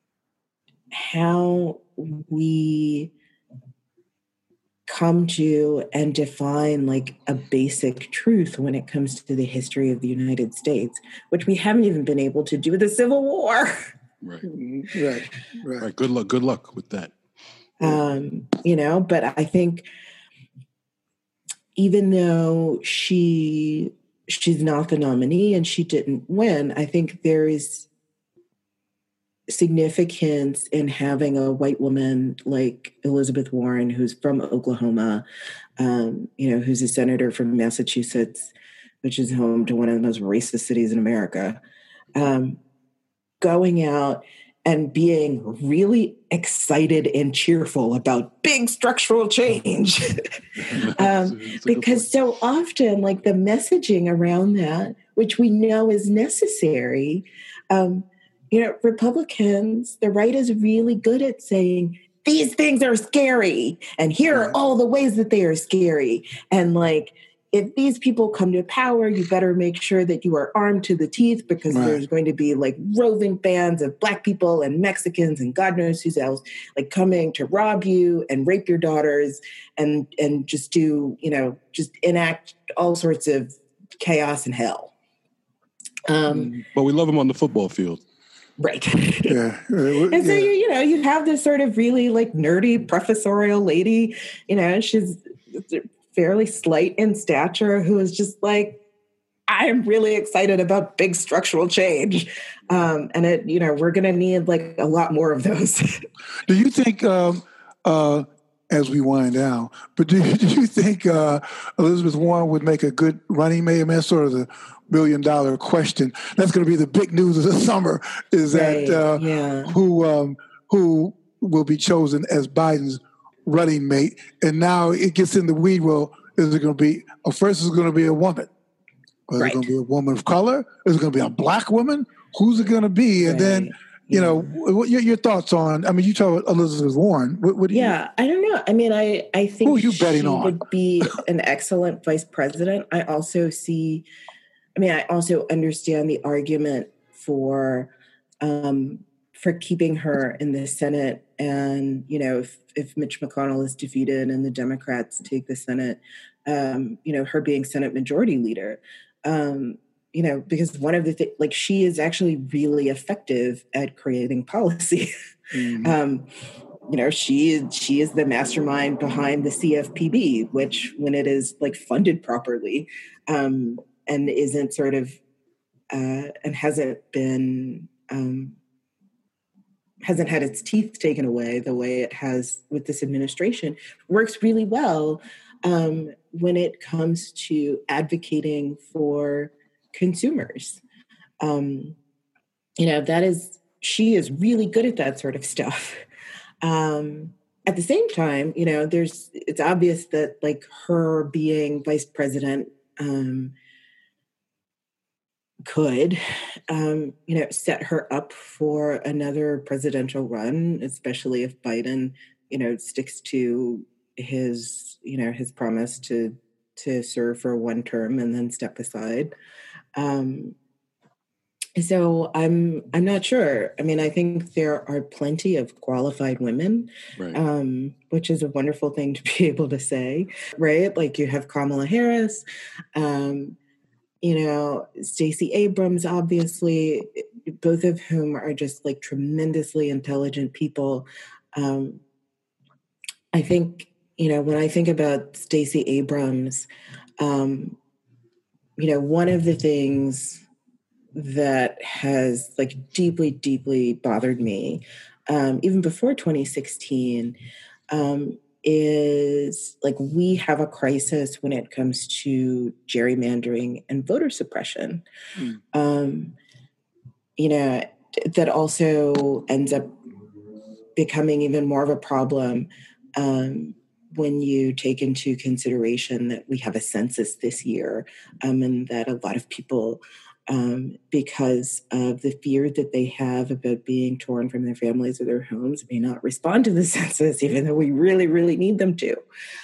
how we come to and define like a basic truth when it comes to the history of the United States, which we haven't even been able to do with the Civil War. Right. Good luck with that. But I think even though she's not the nominee and she didn't win, I think there is significance in having a white woman like Elizabeth Warren, who's from Oklahoma, who's a senator from Massachusetts, which is home to one of the most racist cities in America, going out and being really excited and cheerful about big structural change. Because so often, like the messaging around that, which we know is necessary, Republicans, the right is really good at saying, these things are scary, and here are all the ways that they are scary. And like, if these people come to power, you better make sure that you are armed to the teeth, because there's going to be like roving bands of Black people and Mexicans and God knows who else, like coming to rob you and rape your daughters and just do, just enact all sorts of chaos and hell. But we love them on the football field. Right. And so, you have this sort of really like nerdy professorial lady, she's fairly slight in stature, who is just like, I am really excited about big structural change. And we're going to need like a lot more of those. Do you think, as we wind down, but do you think Elizabeth Warren would make a good running mate? I mean, that's sort of the $1 billion question. That's going to be the big news of the summer, is that who will be chosen as Biden's running mate. And now it gets in the weed. Well, is it going to be, first is it going to be a woman? Or is it going to be a woman of color? Is it going to be a Black woman? Who's it going to be? And then, what your thoughts on, I mean, you talk about Elizabeth Warren. What do you? I don't know. I mean, I think who are you betting on? Would be an excellent vice president. I also understand the argument for keeping her in the Senate. And, if Mitch McConnell is defeated and the Democrats take the Senate, her being Senate Majority Leader, because one of the things, like, she is actually really effective at creating policy. She is the mastermind behind the CFPB, which, when it is like funded properly, and isn't sort of, and hasn't had its teeth taken away the way it has with this administration, works really well when it comes to advocating for consumers. She is really good at that sort of stuff. At the same time, it's obvious that like her being vice president could, set her up for another presidential run, especially if Biden, sticks to his promise to serve for one term and then step aside. So I'm not sure. I mean, I think there are plenty of qualified women, Right. which is a wonderful thing to be able to say, right? Like you have Kamala Harris, um, Stacey Abrams, obviously, both of whom are just like tremendously intelligent people. I think, when I think about Stacey Abrams, one of the things that has like deeply, deeply bothered me, even before 2016, is like we have a crisis when it comes to gerrymandering and voter suppression. That also ends up becoming even more of a problem when you take into consideration that we have a census this year, and that a lot of people, because of the fear that they have about being torn from their families or their homes, may not respond to the census, even though we really, really need them to.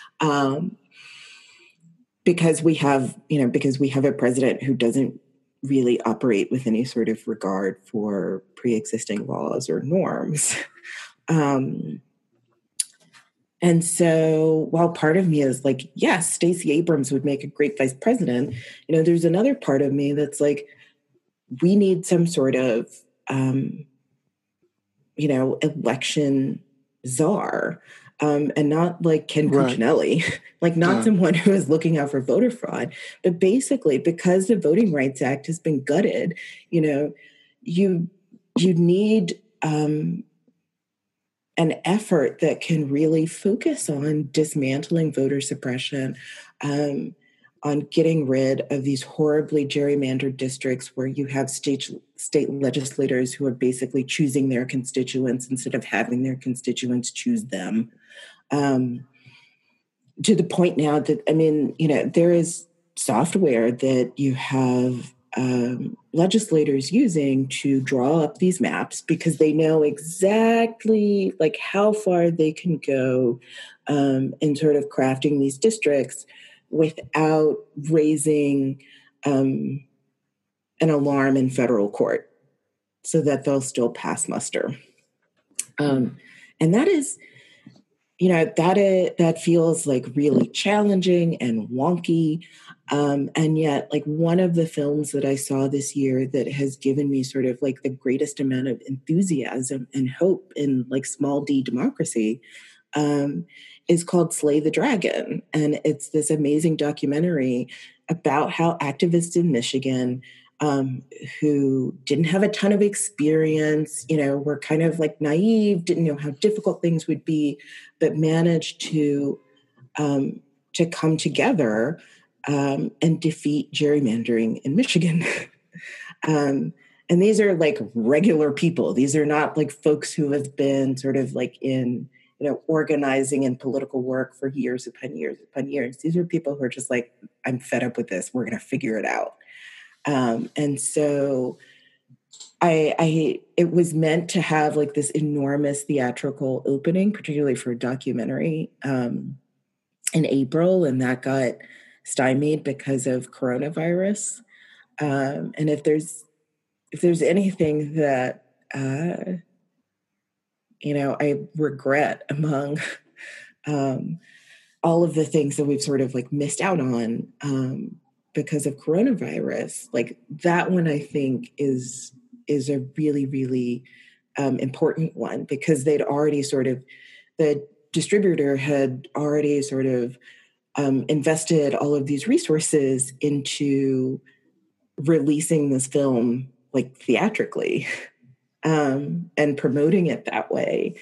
Because we have a president who doesn't really operate with any sort of regard for pre-existing laws or norms. And so while part of me is like, yes, Stacey Abrams would make a great vice president, there's another part of me that's like, we need some sort of, election czar, and not like Ken Cuccinelli, like not someone who is looking out for voter fraud, but basically because the Voting Rights Act has been gutted, you need an effort that can really focus on dismantling voter suppression, on getting rid of these horribly gerrymandered districts where you have state legislators who are basically choosing their constituents instead of having their constituents choose them. To the point now that, there is software that you have legislators using to draw up these maps because they know exactly like how far they can go in sort of crafting these districts without raising an alarm in federal court so that they'll still pass muster. And that is, that feels like really challenging and wonky. And yet, like one of the films that I saw this year that has given me sort of like the greatest amount of enthusiasm and hope in like small d democracy is called Slay the Dragon. And it's this amazing documentary about how activists in Michigan who didn't have a ton of experience, were kind of like naive, didn't know how difficult things would be, but managed to come together and defeat gerrymandering in Michigan. And these are like regular people. These are not like folks who have been sort of like in, organizing and political work for years upon years upon years. These are people who are just like, I'm fed up with this. We're going to figure it out. And so it was meant to have like this enormous theatrical opening, particularly for a documentary, in April, and that got stymied because of coronavirus. And if there's anything that, I regret among all of the things that we've sort of like missed out on, because of coronavirus, like that one, I think is a really, really important one because the distributor had already sort of invested all of these resources into releasing this film like theatrically and promoting it that way,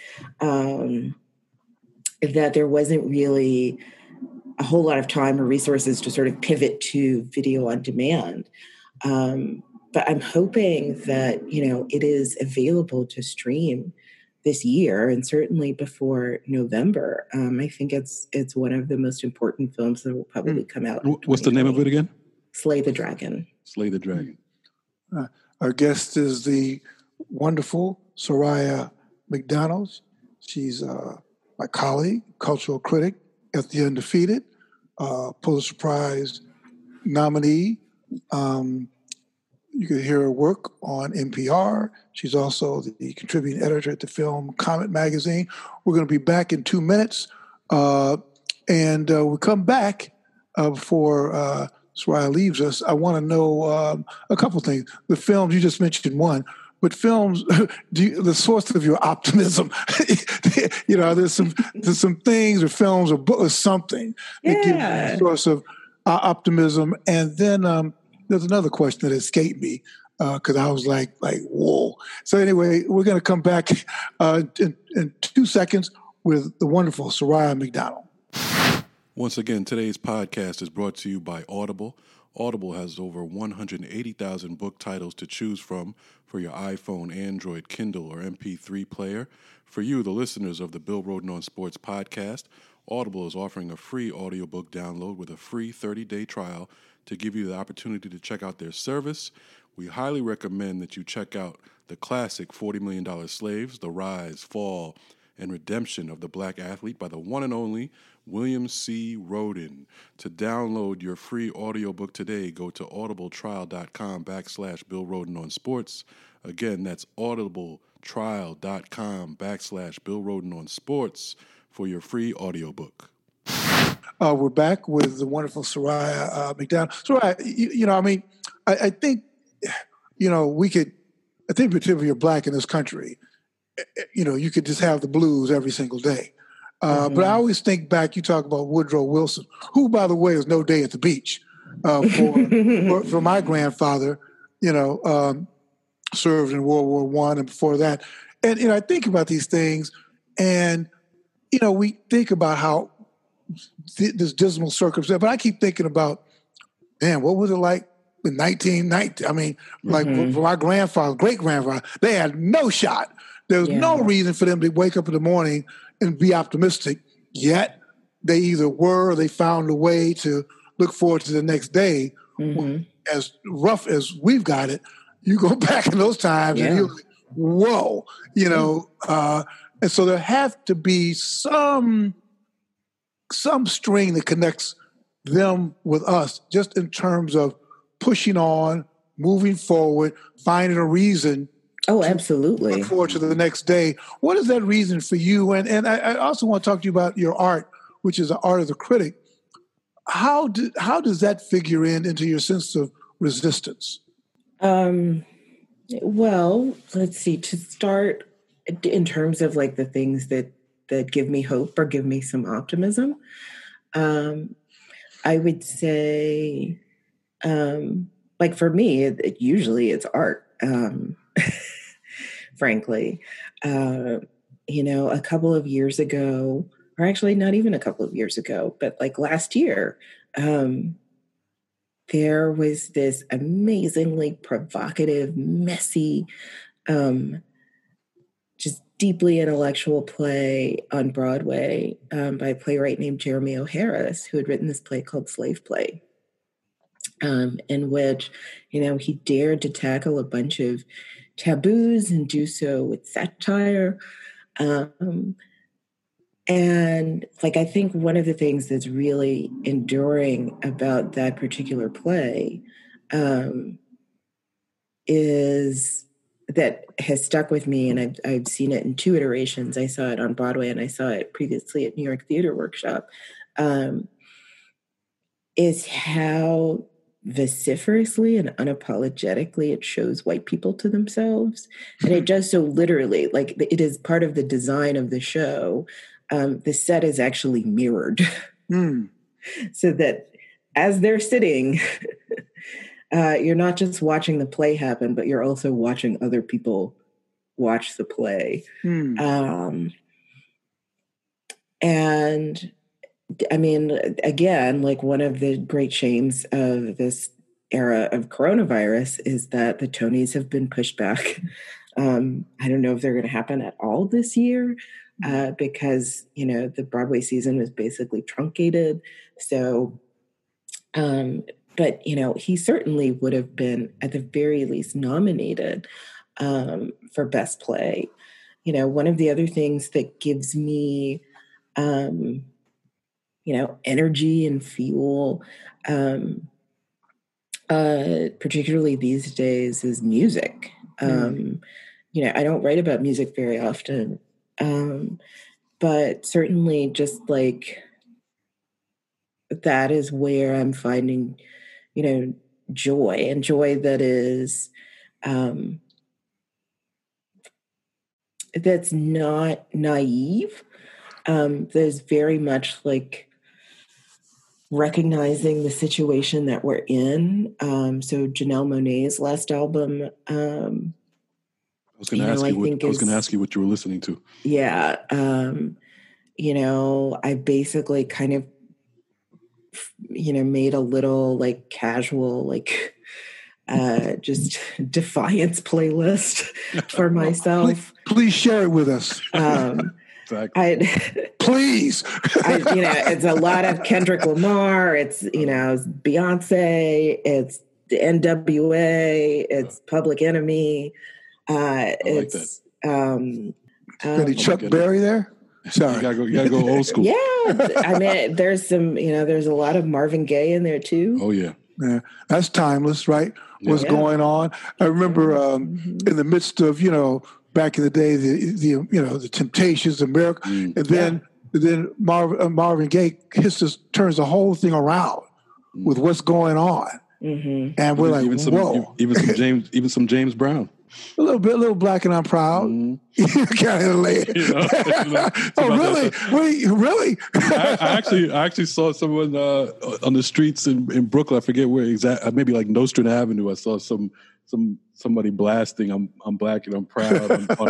that there wasn't really a whole lot of time or resources to sort of pivot to video on demand. But I'm hoping that, it is available to stream this year and certainly before November. I think it's one of the most important films that will probably come out. What's the name of it again? Slay the Dragon. Slay the Dragon. Our guest is the wonderful Soraya McDonald. She's my colleague, cultural critic at The Undefeated, Pulitzer Prize nominee, You can hear her work on NPR. She's also the contributing editor at the Film Comment magazine. We're going to be back in 2 minutes. And we come back before Soraya leaves us. I want to know a couple things. The films, you just mentioned one, but films, the source of your optimism. There's some things or films or book or something that gives you a source of optimism. And then there's another question that escaped me because I was like, whoa. So anyway, we're going to come back in 2 seconds with the wonderful Soraya McDonald. Once again, today's podcast is brought to you by Audible. Audible has over 180,000 book titles to choose from for your iPhone, Android, Kindle, or MP3 player. For you, the listeners of the Bill Rhoden on Sports podcast, Audible is offering a free audiobook download with a free 30-day trial to give you the opportunity to check out their service. We highly recommend that you check out the classic $40 Million Slaves, The Rise, Fall, and Redemption of the Black Athlete by the one and only William C. Rhoden. To download your free audiobook today, go to audibletrial.com/Bill Rhoden on Sports. Again, that's audibletrial.com/Bill Rhoden on Sports for your free audiobook. We're back with the wonderful Soraya McDonald. Soraya, I think, we could, I think particularly you're Black in this country, you could just have the blues every single day. But I always think back, you talk about Woodrow Wilson, who, by the way, is No Day at the Beach for my grandfather, served in World War I and before that. And, I think about these things and, we think about how this dismal circumstance, but I keep thinking about, what was it like in 1990? I mean, for my grandfather, great-grandfather, they had no shot. There was no reason for them to wake up in the morning and be optimistic, yet they either were or they found a way to look forward to the next day. As rough as we've got it, you go back in those times and you're like, whoa, and so there have to be some string that connects them with us, just in terms of pushing on, moving forward, finding a reason. Oh, absolutely. Look forward to the next day. What is that reason for you? And I also want to talk to you about your art, which is the art of the critic. How does that figure into your sense of resistance? Well, let's see. To start, in terms of like the things that give me hope or give me some optimism, I would say, like for me, usually it's art. Frankly, a couple of years ago, or actually not even a couple of years ago, but like last year, there was this amazingly provocative, messy, just deeply intellectual play on Broadway by a playwright named Jeremy O. Harris, who had written this play called Slave Play, in which, he dared to tackle a bunch of taboos and do so with satire. And like, I think one of the things that's really enduring about that particular play is that has stuck with me. And I've seen it in 2 iterations. I saw it on Broadway and I saw it previously at New York Theater Workshop, is how vociferously and unapologetically it shows white people to themselves. And it does so literally, like it is part of the design of the show. The set is actually mirrored so that as they're sitting, you're not just watching the play happen, but you're also watching other people watch the play. And I mean, again, like one of the great shames of this era of coronavirus is that the Tonys have been pushed back. I don't know if they're going to happen at all this year because, the Broadway season was basically truncated. So, but, he certainly would have been at the very least nominated for Best Play. One of the other things that gives me energy and fuel particularly these days, is music. You know, I don't write about music very often, but certainly just like that is where I'm finding, you know, joy, and joy that is that's not naive. There's very much like recognizing the situation that we're in. So Janelle Monáe's last album, I was going to ask you what you were listening to. Yeah. You know, I basically kind of, you know, made a little like casual, like, just defiance playlist for myself. Please share it with us. Exactly. Please. You know, it's a lot of Kendrick Lamar. It's, you know, it's Beyonce. It's the NWA. It's Public Enemy. It's any Chuck Berry there? Sorry, you gotta go old school. Yeah, I mean, there's some, you know, there's a lot of Marvin Gaye in there too. Oh yeah, that's timeless, right? What's going on? I remember in the midst of, you know, back in the day, the you know, the Temptations, America, and then Marvin Gaye turns the whole thing around with what's going on, and we're like, whoa, even some James Brown. A little Black and I'm Proud. You kind of lay it. Oh, really? Wait, really? I actually saw someone on the streets in Brooklyn. I forget where exactly. Maybe like Nostrand Avenue. I saw somebody blasting "I'm Black and I'm Proud"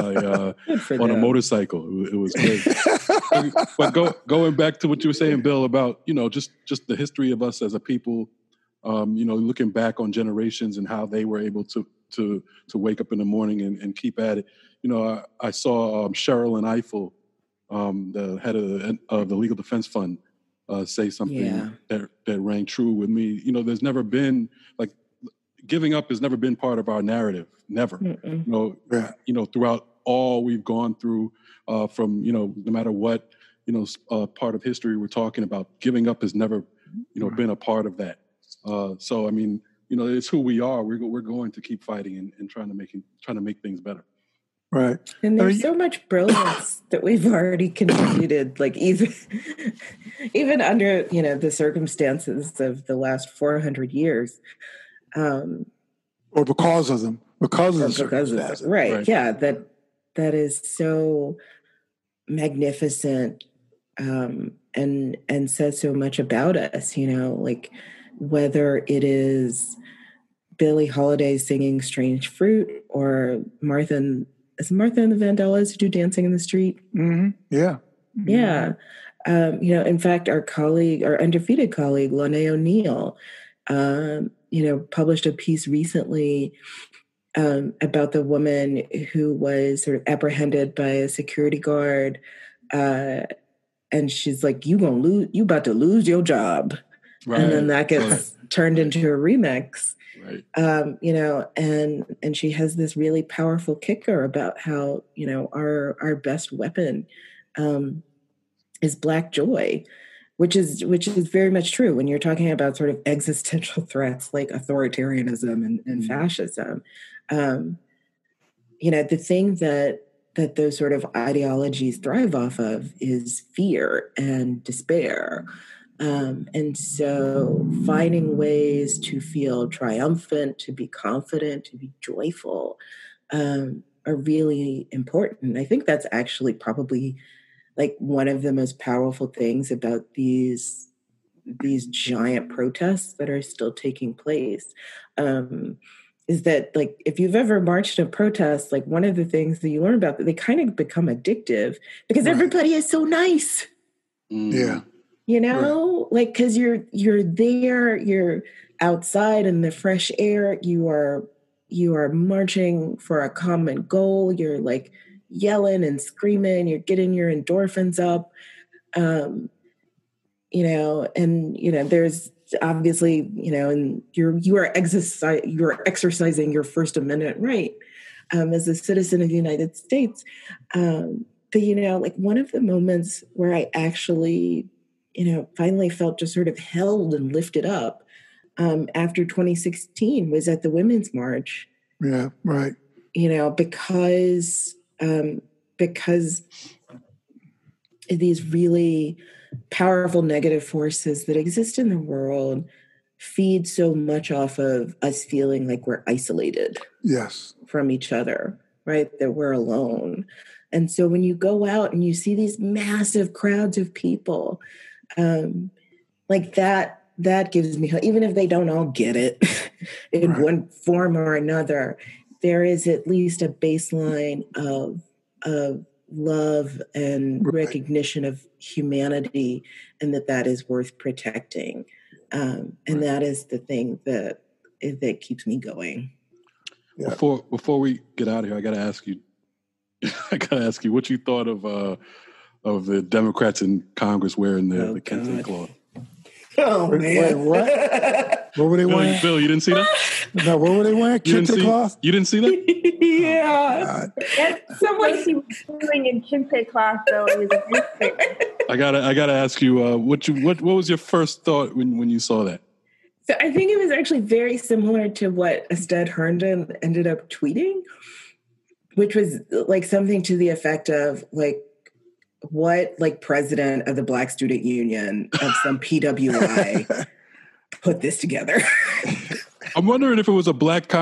on a motorcycle. It was great. But going back to what you were saying, Bill, about, you know, just the history of us as a people. You know, looking back on generations and how they were able to wake up in the morning and keep at it. You know, I saw Sherilyn Ifill, the head of the Legal Defense Fund, say something that rang true with me. You know, there's never been, like, giving up has never been part of our narrative. Never. You know, throughout all we've gone through, from, you know, no matter what, you know, part of history we're talking about, giving up has never, you know, been a part of that. So, I mean, you know, it's who we are. We're going to keep fighting and trying to make things better. Right. And there's so much brilliance that we've already contributed, like even under, you know, the circumstances of the last 400 years. Or because of them. Because of them. Right. Yeah. That is so magnificent, and says so much about us, you know, like whether it is Billie Holiday singing Strange Fruit or Martha and the Vandellas who do Dancing in the Street. Yeah. Yeah. You know, in fact, our undefeated colleague, Lanae O'Neill, you know, published a piece recently about the woman who was sort of apprehended by a security guard. And she's like, you about to lose your job. Right. And then that gets turned into a remix. Right. You know, and she has this really powerful kicker about how, you know, our best weapon is Black joy, which is very much true when you're talking about sort of existential threats like authoritarianism and fascism. You know, the thing that those sort of ideologies thrive off of is fear and despair. And so finding ways to feel triumphant, to be confident, to be joyful, are really important. I think that's actually probably like one of the most powerful things about these giant protests that are still taking place. Is that, like, if you've ever marched in a protest, like one of the things that you learn about that they kind of become addictive because everybody is so nice. Yeah. You know, like, cause you're there, you're outside in the fresh air, you are marching for a common goal. You're like yelling and screaming, you're getting your endorphins up. You know, and, you know, there's obviously, you know, and you're exercising your First Amendment right as a citizen of the United States. But, you know, like one of the moments where I actually, you know, finally felt just sort of held and lifted up after 2016 was at the Women's March. Yeah, right. Because these really powerful negative forces that exist in the world feed so much off of us feeling like we're isolated from each other, right? That we're alone. And so when you go out and you see these massive crowds of people, like that gives me hope. Even if they don't all get it in one form or another, there is at least a baseline of love and recognition of humanity, and that is worth protecting. And that is the thing that keeps me going. Yeah. Before we get out of here, I got to ask you what you thought of the Democrats in Congress wearing the kente cloth. Oh, man. Wait, what? What were they wearing? Bill, you didn't see that? No, what were they wearing? Kente cloth? You didn't see that? Yeah. That's someone he was doing in kente cloth, though. It was a great thing. I gotta ask you, what was your first thought when you saw that? So I think it was actually very similar to what Astrid Herndon ended up tweeting, which was like something to the effect of like, what like president of the Black Student Union of some PWI put this together? I'm wondering if it was a black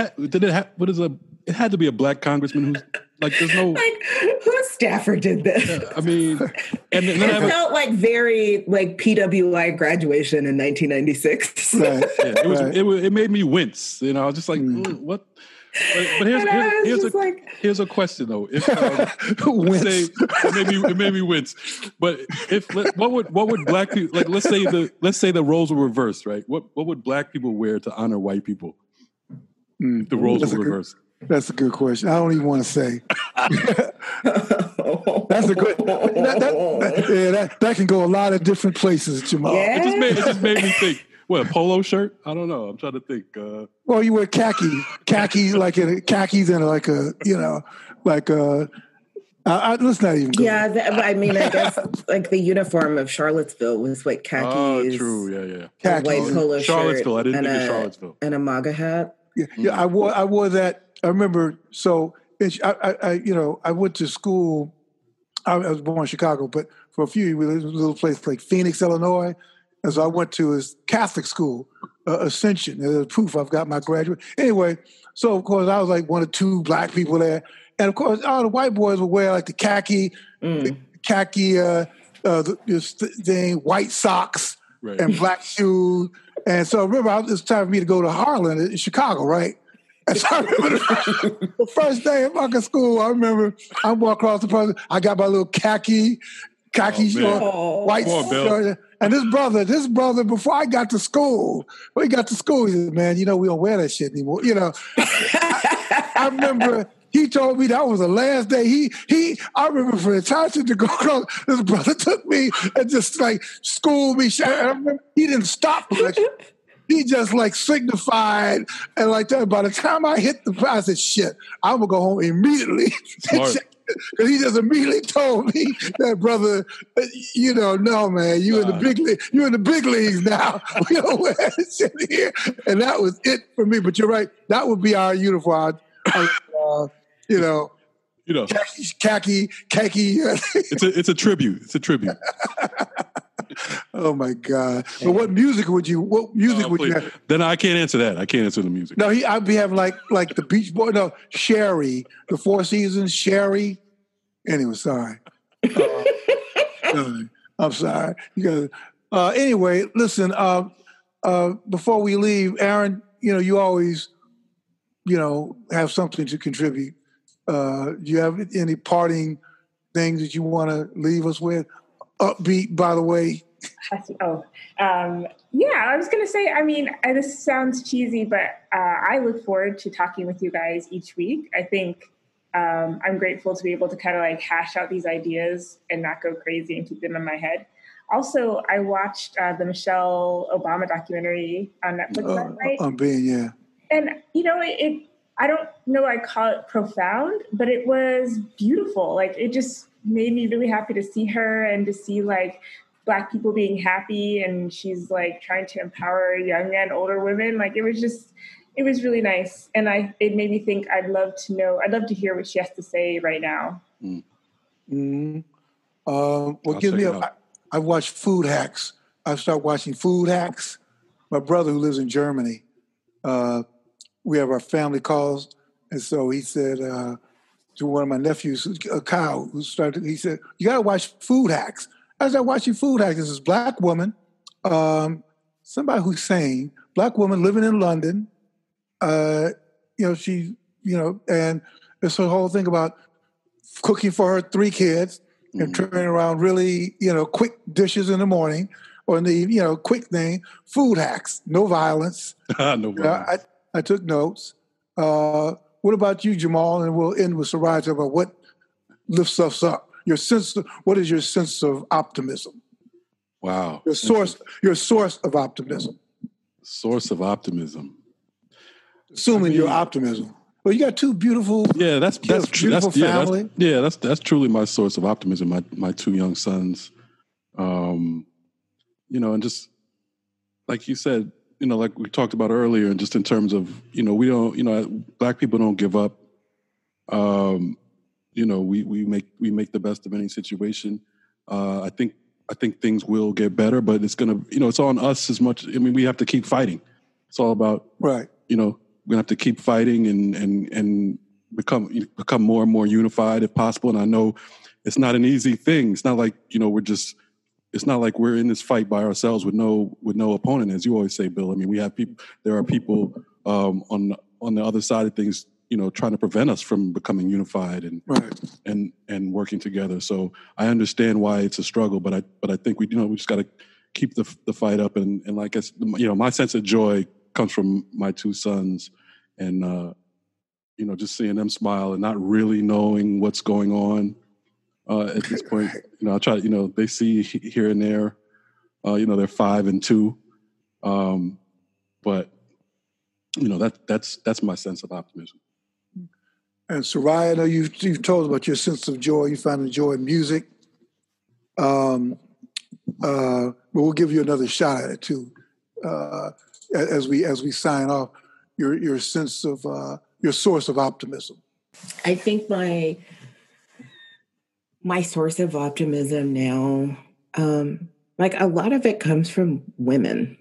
it had to be a black congressman who's like, there's no like whose staffer did this? I mean, and then it felt like very like PWI graduation in 1996. Right. Yeah, it made me wince. I was just like, what? But here's a question though. If let's say it made me wince. But what would black people like? Let's say the roles were reversed, right? What would black people wear to honor white people? The roles were reversed. That's a good question. I don't even want to say. That's a good. That can go a lot of different places, Jamal. Yeah. It just made me think. What, a polo shirt? I don't know. I'm trying to think. Well, you wear khaki, like khakis and like a, let's not even go. Yeah, I mean, I guess like the uniform of Charlottesville was like khakis. Oh, true. Yeah. Khakis. White polo shirt. Charlottesville. I didn't think of Charlottesville. And a MAGA hat. Yeah. I wore that. I remember. So I went to school. I was born in Chicago, but for a few years we lived in a little place like Phoenix, Illinois. And so I went to his Catholic school, Ascension. There's proof I've got my graduate. Anyway, so of course I was like one of two black people there. And of course all the white boys would wear like the khaki, white socks and black shoes. And so I remember it's time for me to go to Harlan in Chicago, right? And so I remember the first day at fucking school, I remember I walked across the person, I got my little khaki short, white shirt. And this brother, before I got to school, he said, man, we don't wear that shit anymore. I remember he told me that was the last day. I remember for the time to go across, this brother took me and just like schooled me. I remember he didn't stop. He just like signified. And like that, by the time I hit I said, shit, I'm going to go home immediately. Because he just immediately told me that, brother, no, man, you in the big leagues now. We don't wear this shit here. And that was it for me. But you're right. That would be our uniform. Khaki. It's a tribute. It's a tribute. Oh my God! But what music would you have? Then I can't answer that. I can't answer the music. No, I'd be having like the Beach Boys. No, Sherry, the Four Seasons, Sherry. Anyway, sorry. I'm sorry. Anyway, listen. Before we leave, Aaron, you always, have something to contribute. Do you have any parting things that you want to leave us with? Upbeat, by the way. Yeah, I was going to say, this sounds cheesy, but I look forward to talking with you guys each week. I think I'm grateful to be able to kind of like hash out these ideas and not go crazy and keep them in my head. Also, I watched the Michelle Obama documentary on Netflix last night. On being, yeah. And, I don't know I call it profound, but it was beautiful. Like, it just made me really happy to see her and to see, like, Black people being happy, and she's like trying to empower young and older women. Like it was really nice. And it made me think I'd love to hear what she has to say right now. Mm-hmm. I've watched Food Hacks. I've started watching Food Hacks. My brother who lives in Germany, we have our family calls. And so he said to one of my nephews, Kyle, he said, you got to watch Food Hacks. I started watching Food Hacks. This is Black woman, somebody who's sane, Black woman living in London. And it's her whole thing about cooking for her 3 kids and turning around really, quick dishes in the morning or in the, quick thing. Food hacks, no violence. No violence. I took notes. What about you, Jamal? And we'll end with Soraya about what lifts us up. What is your sense of optimism? Wow. Your source of optimism. Source of optimism. Assuming your optimism. Well, you got 2 beautiful. Yeah, that's true. Family. That's truly my source of optimism. My 2 young sons, and just like you said, like we talked about earlier, and just in terms of, we don't, Black people don't give up. We make the best of any situation. I think things will get better, but it's gonna, it's on us as much. I mean, we have to keep fighting. It's all about, right. We're gonna have to keep fighting and become more and more unified if possible. And I know it's not an easy thing. It's not like, it's not like we're in this fight by ourselves with no opponent, as you always say, Bill. I mean, there are people on the other side of things, trying to prevent us from becoming unified and working together. So I understand why it's a struggle, but I think we just got to keep the fight up. And like I said, my sense of joy comes from my 2 sons, and just seeing them smile and not really knowing what's going on at this point. I try. They see here and there. They're 5 and 2, but that's my sense of optimism. And Soraya, I know you've told about your sense of joy. You find the joy in music. But we'll give you another shot at it too, as we sign off. Your sense of your source of optimism. I think my source of optimism now, like a lot of it comes from women.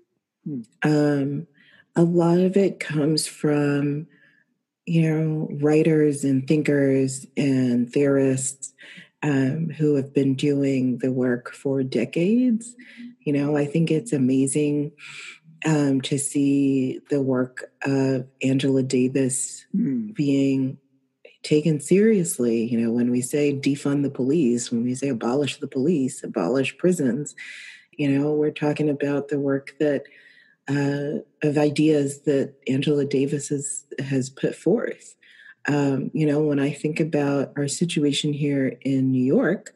A lot of it comes from, writers and thinkers and theorists who have been doing the work for decades. I think it's amazing to see the work of Angela Davis being taken seriously. When we say defund the police, when we say abolish the police, abolish prisons, we're talking about the work that of ideas that Angela Davis has put forth. When I think about our situation here in New York,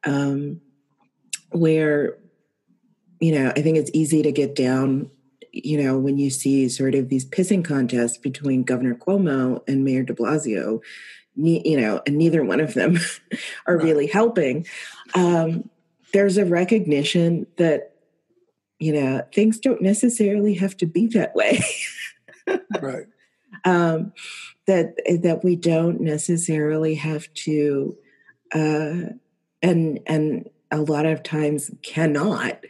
where, I think it's easy to get down, when you see sort of these pissing contests between Governor Cuomo and Mayor de Blasio, and neither one of them are really helping. There's a recognition that, things don't necessarily have to be that way. Right. That we don't necessarily have to, and a lot of times cannot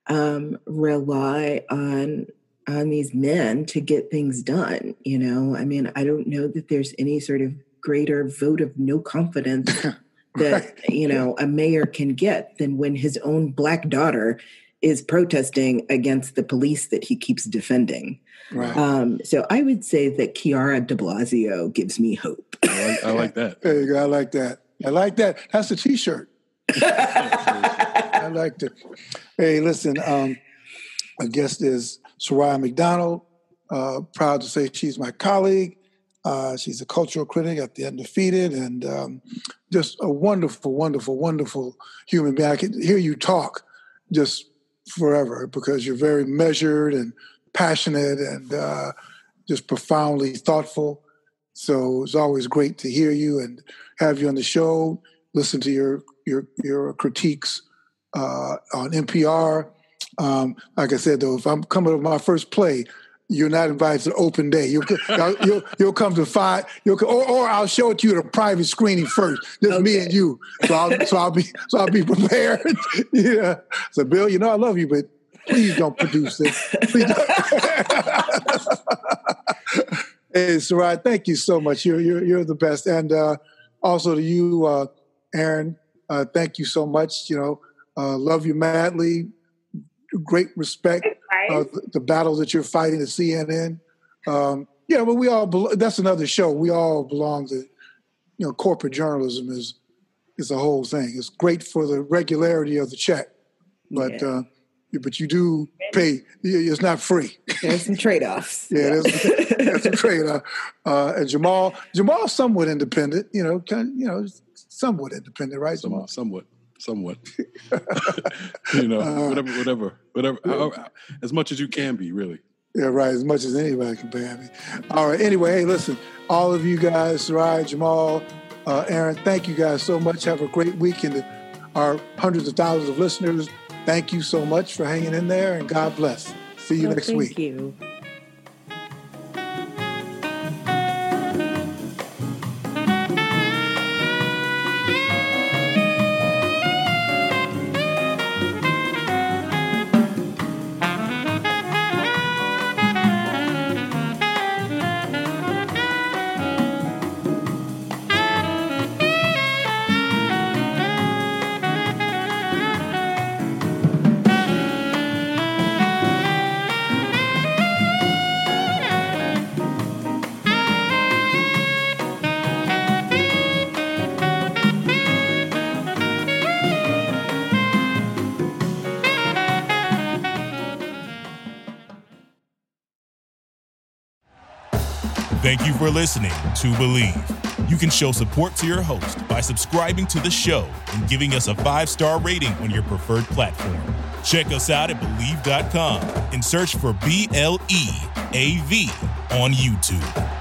rely on these men to get things done. I mean, I don't know that there's any sort of greater vote of no confidence that, a mayor can get than when his own Black daughter is protesting against the police that he keeps defending. Right. So I would say that Chiara de Blasio gives me hope. I like that. There you go. I like that. That's a T-shirt. I liked it. Hey, listen, our guest is Soraya McDonald. Proud to say she's my colleague. She's a cultural critic at The Undefeated, and just a wonderful, wonderful, wonderful human being. I can hear you talk just forever because you're very measured and passionate and just profoundly thoughtful. So it's always great to hear you and have you on the show, listen to your critiques on NPR. Like I said, though, if I'm coming to my first play, you're not invited to the open day. You'll come to 5. Or I'll show it to you at a private screening first, just me and you. So I'll be prepared. Yeah. So Bill, I love you, but please don't produce this. Hey, Sarai, thank you so much. You're the best, and also to you, Aaron. Thank you so much. Love you madly. Great respect. The battle that you're fighting at CNN. But we all that's another show. We all belong to, corporate journalism is a whole thing. It's great for the regularity of the check, but you do pay. It's not free. There's some trade-offs. There's a trade-off. And Jamal's somewhat independent. Somewhat independent, right? Somewhat. Whatever. As much as you can be, really. Yeah, right. As much as anybody can pay. All right. Anyway, hey, listen, all of you guys, Sarai, Jamal, Aaron, thank you guys so much. Have a great week. And our hundreds of thousands of listeners, thank you so much for hanging in there, and God bless. See you next week. Thank you. Thank you for listening to Believe. You can show support to your host by subscribing to the show and giving us a 5-star rating on your preferred platform. Check us out at Believe.com and search for BLEAV on YouTube.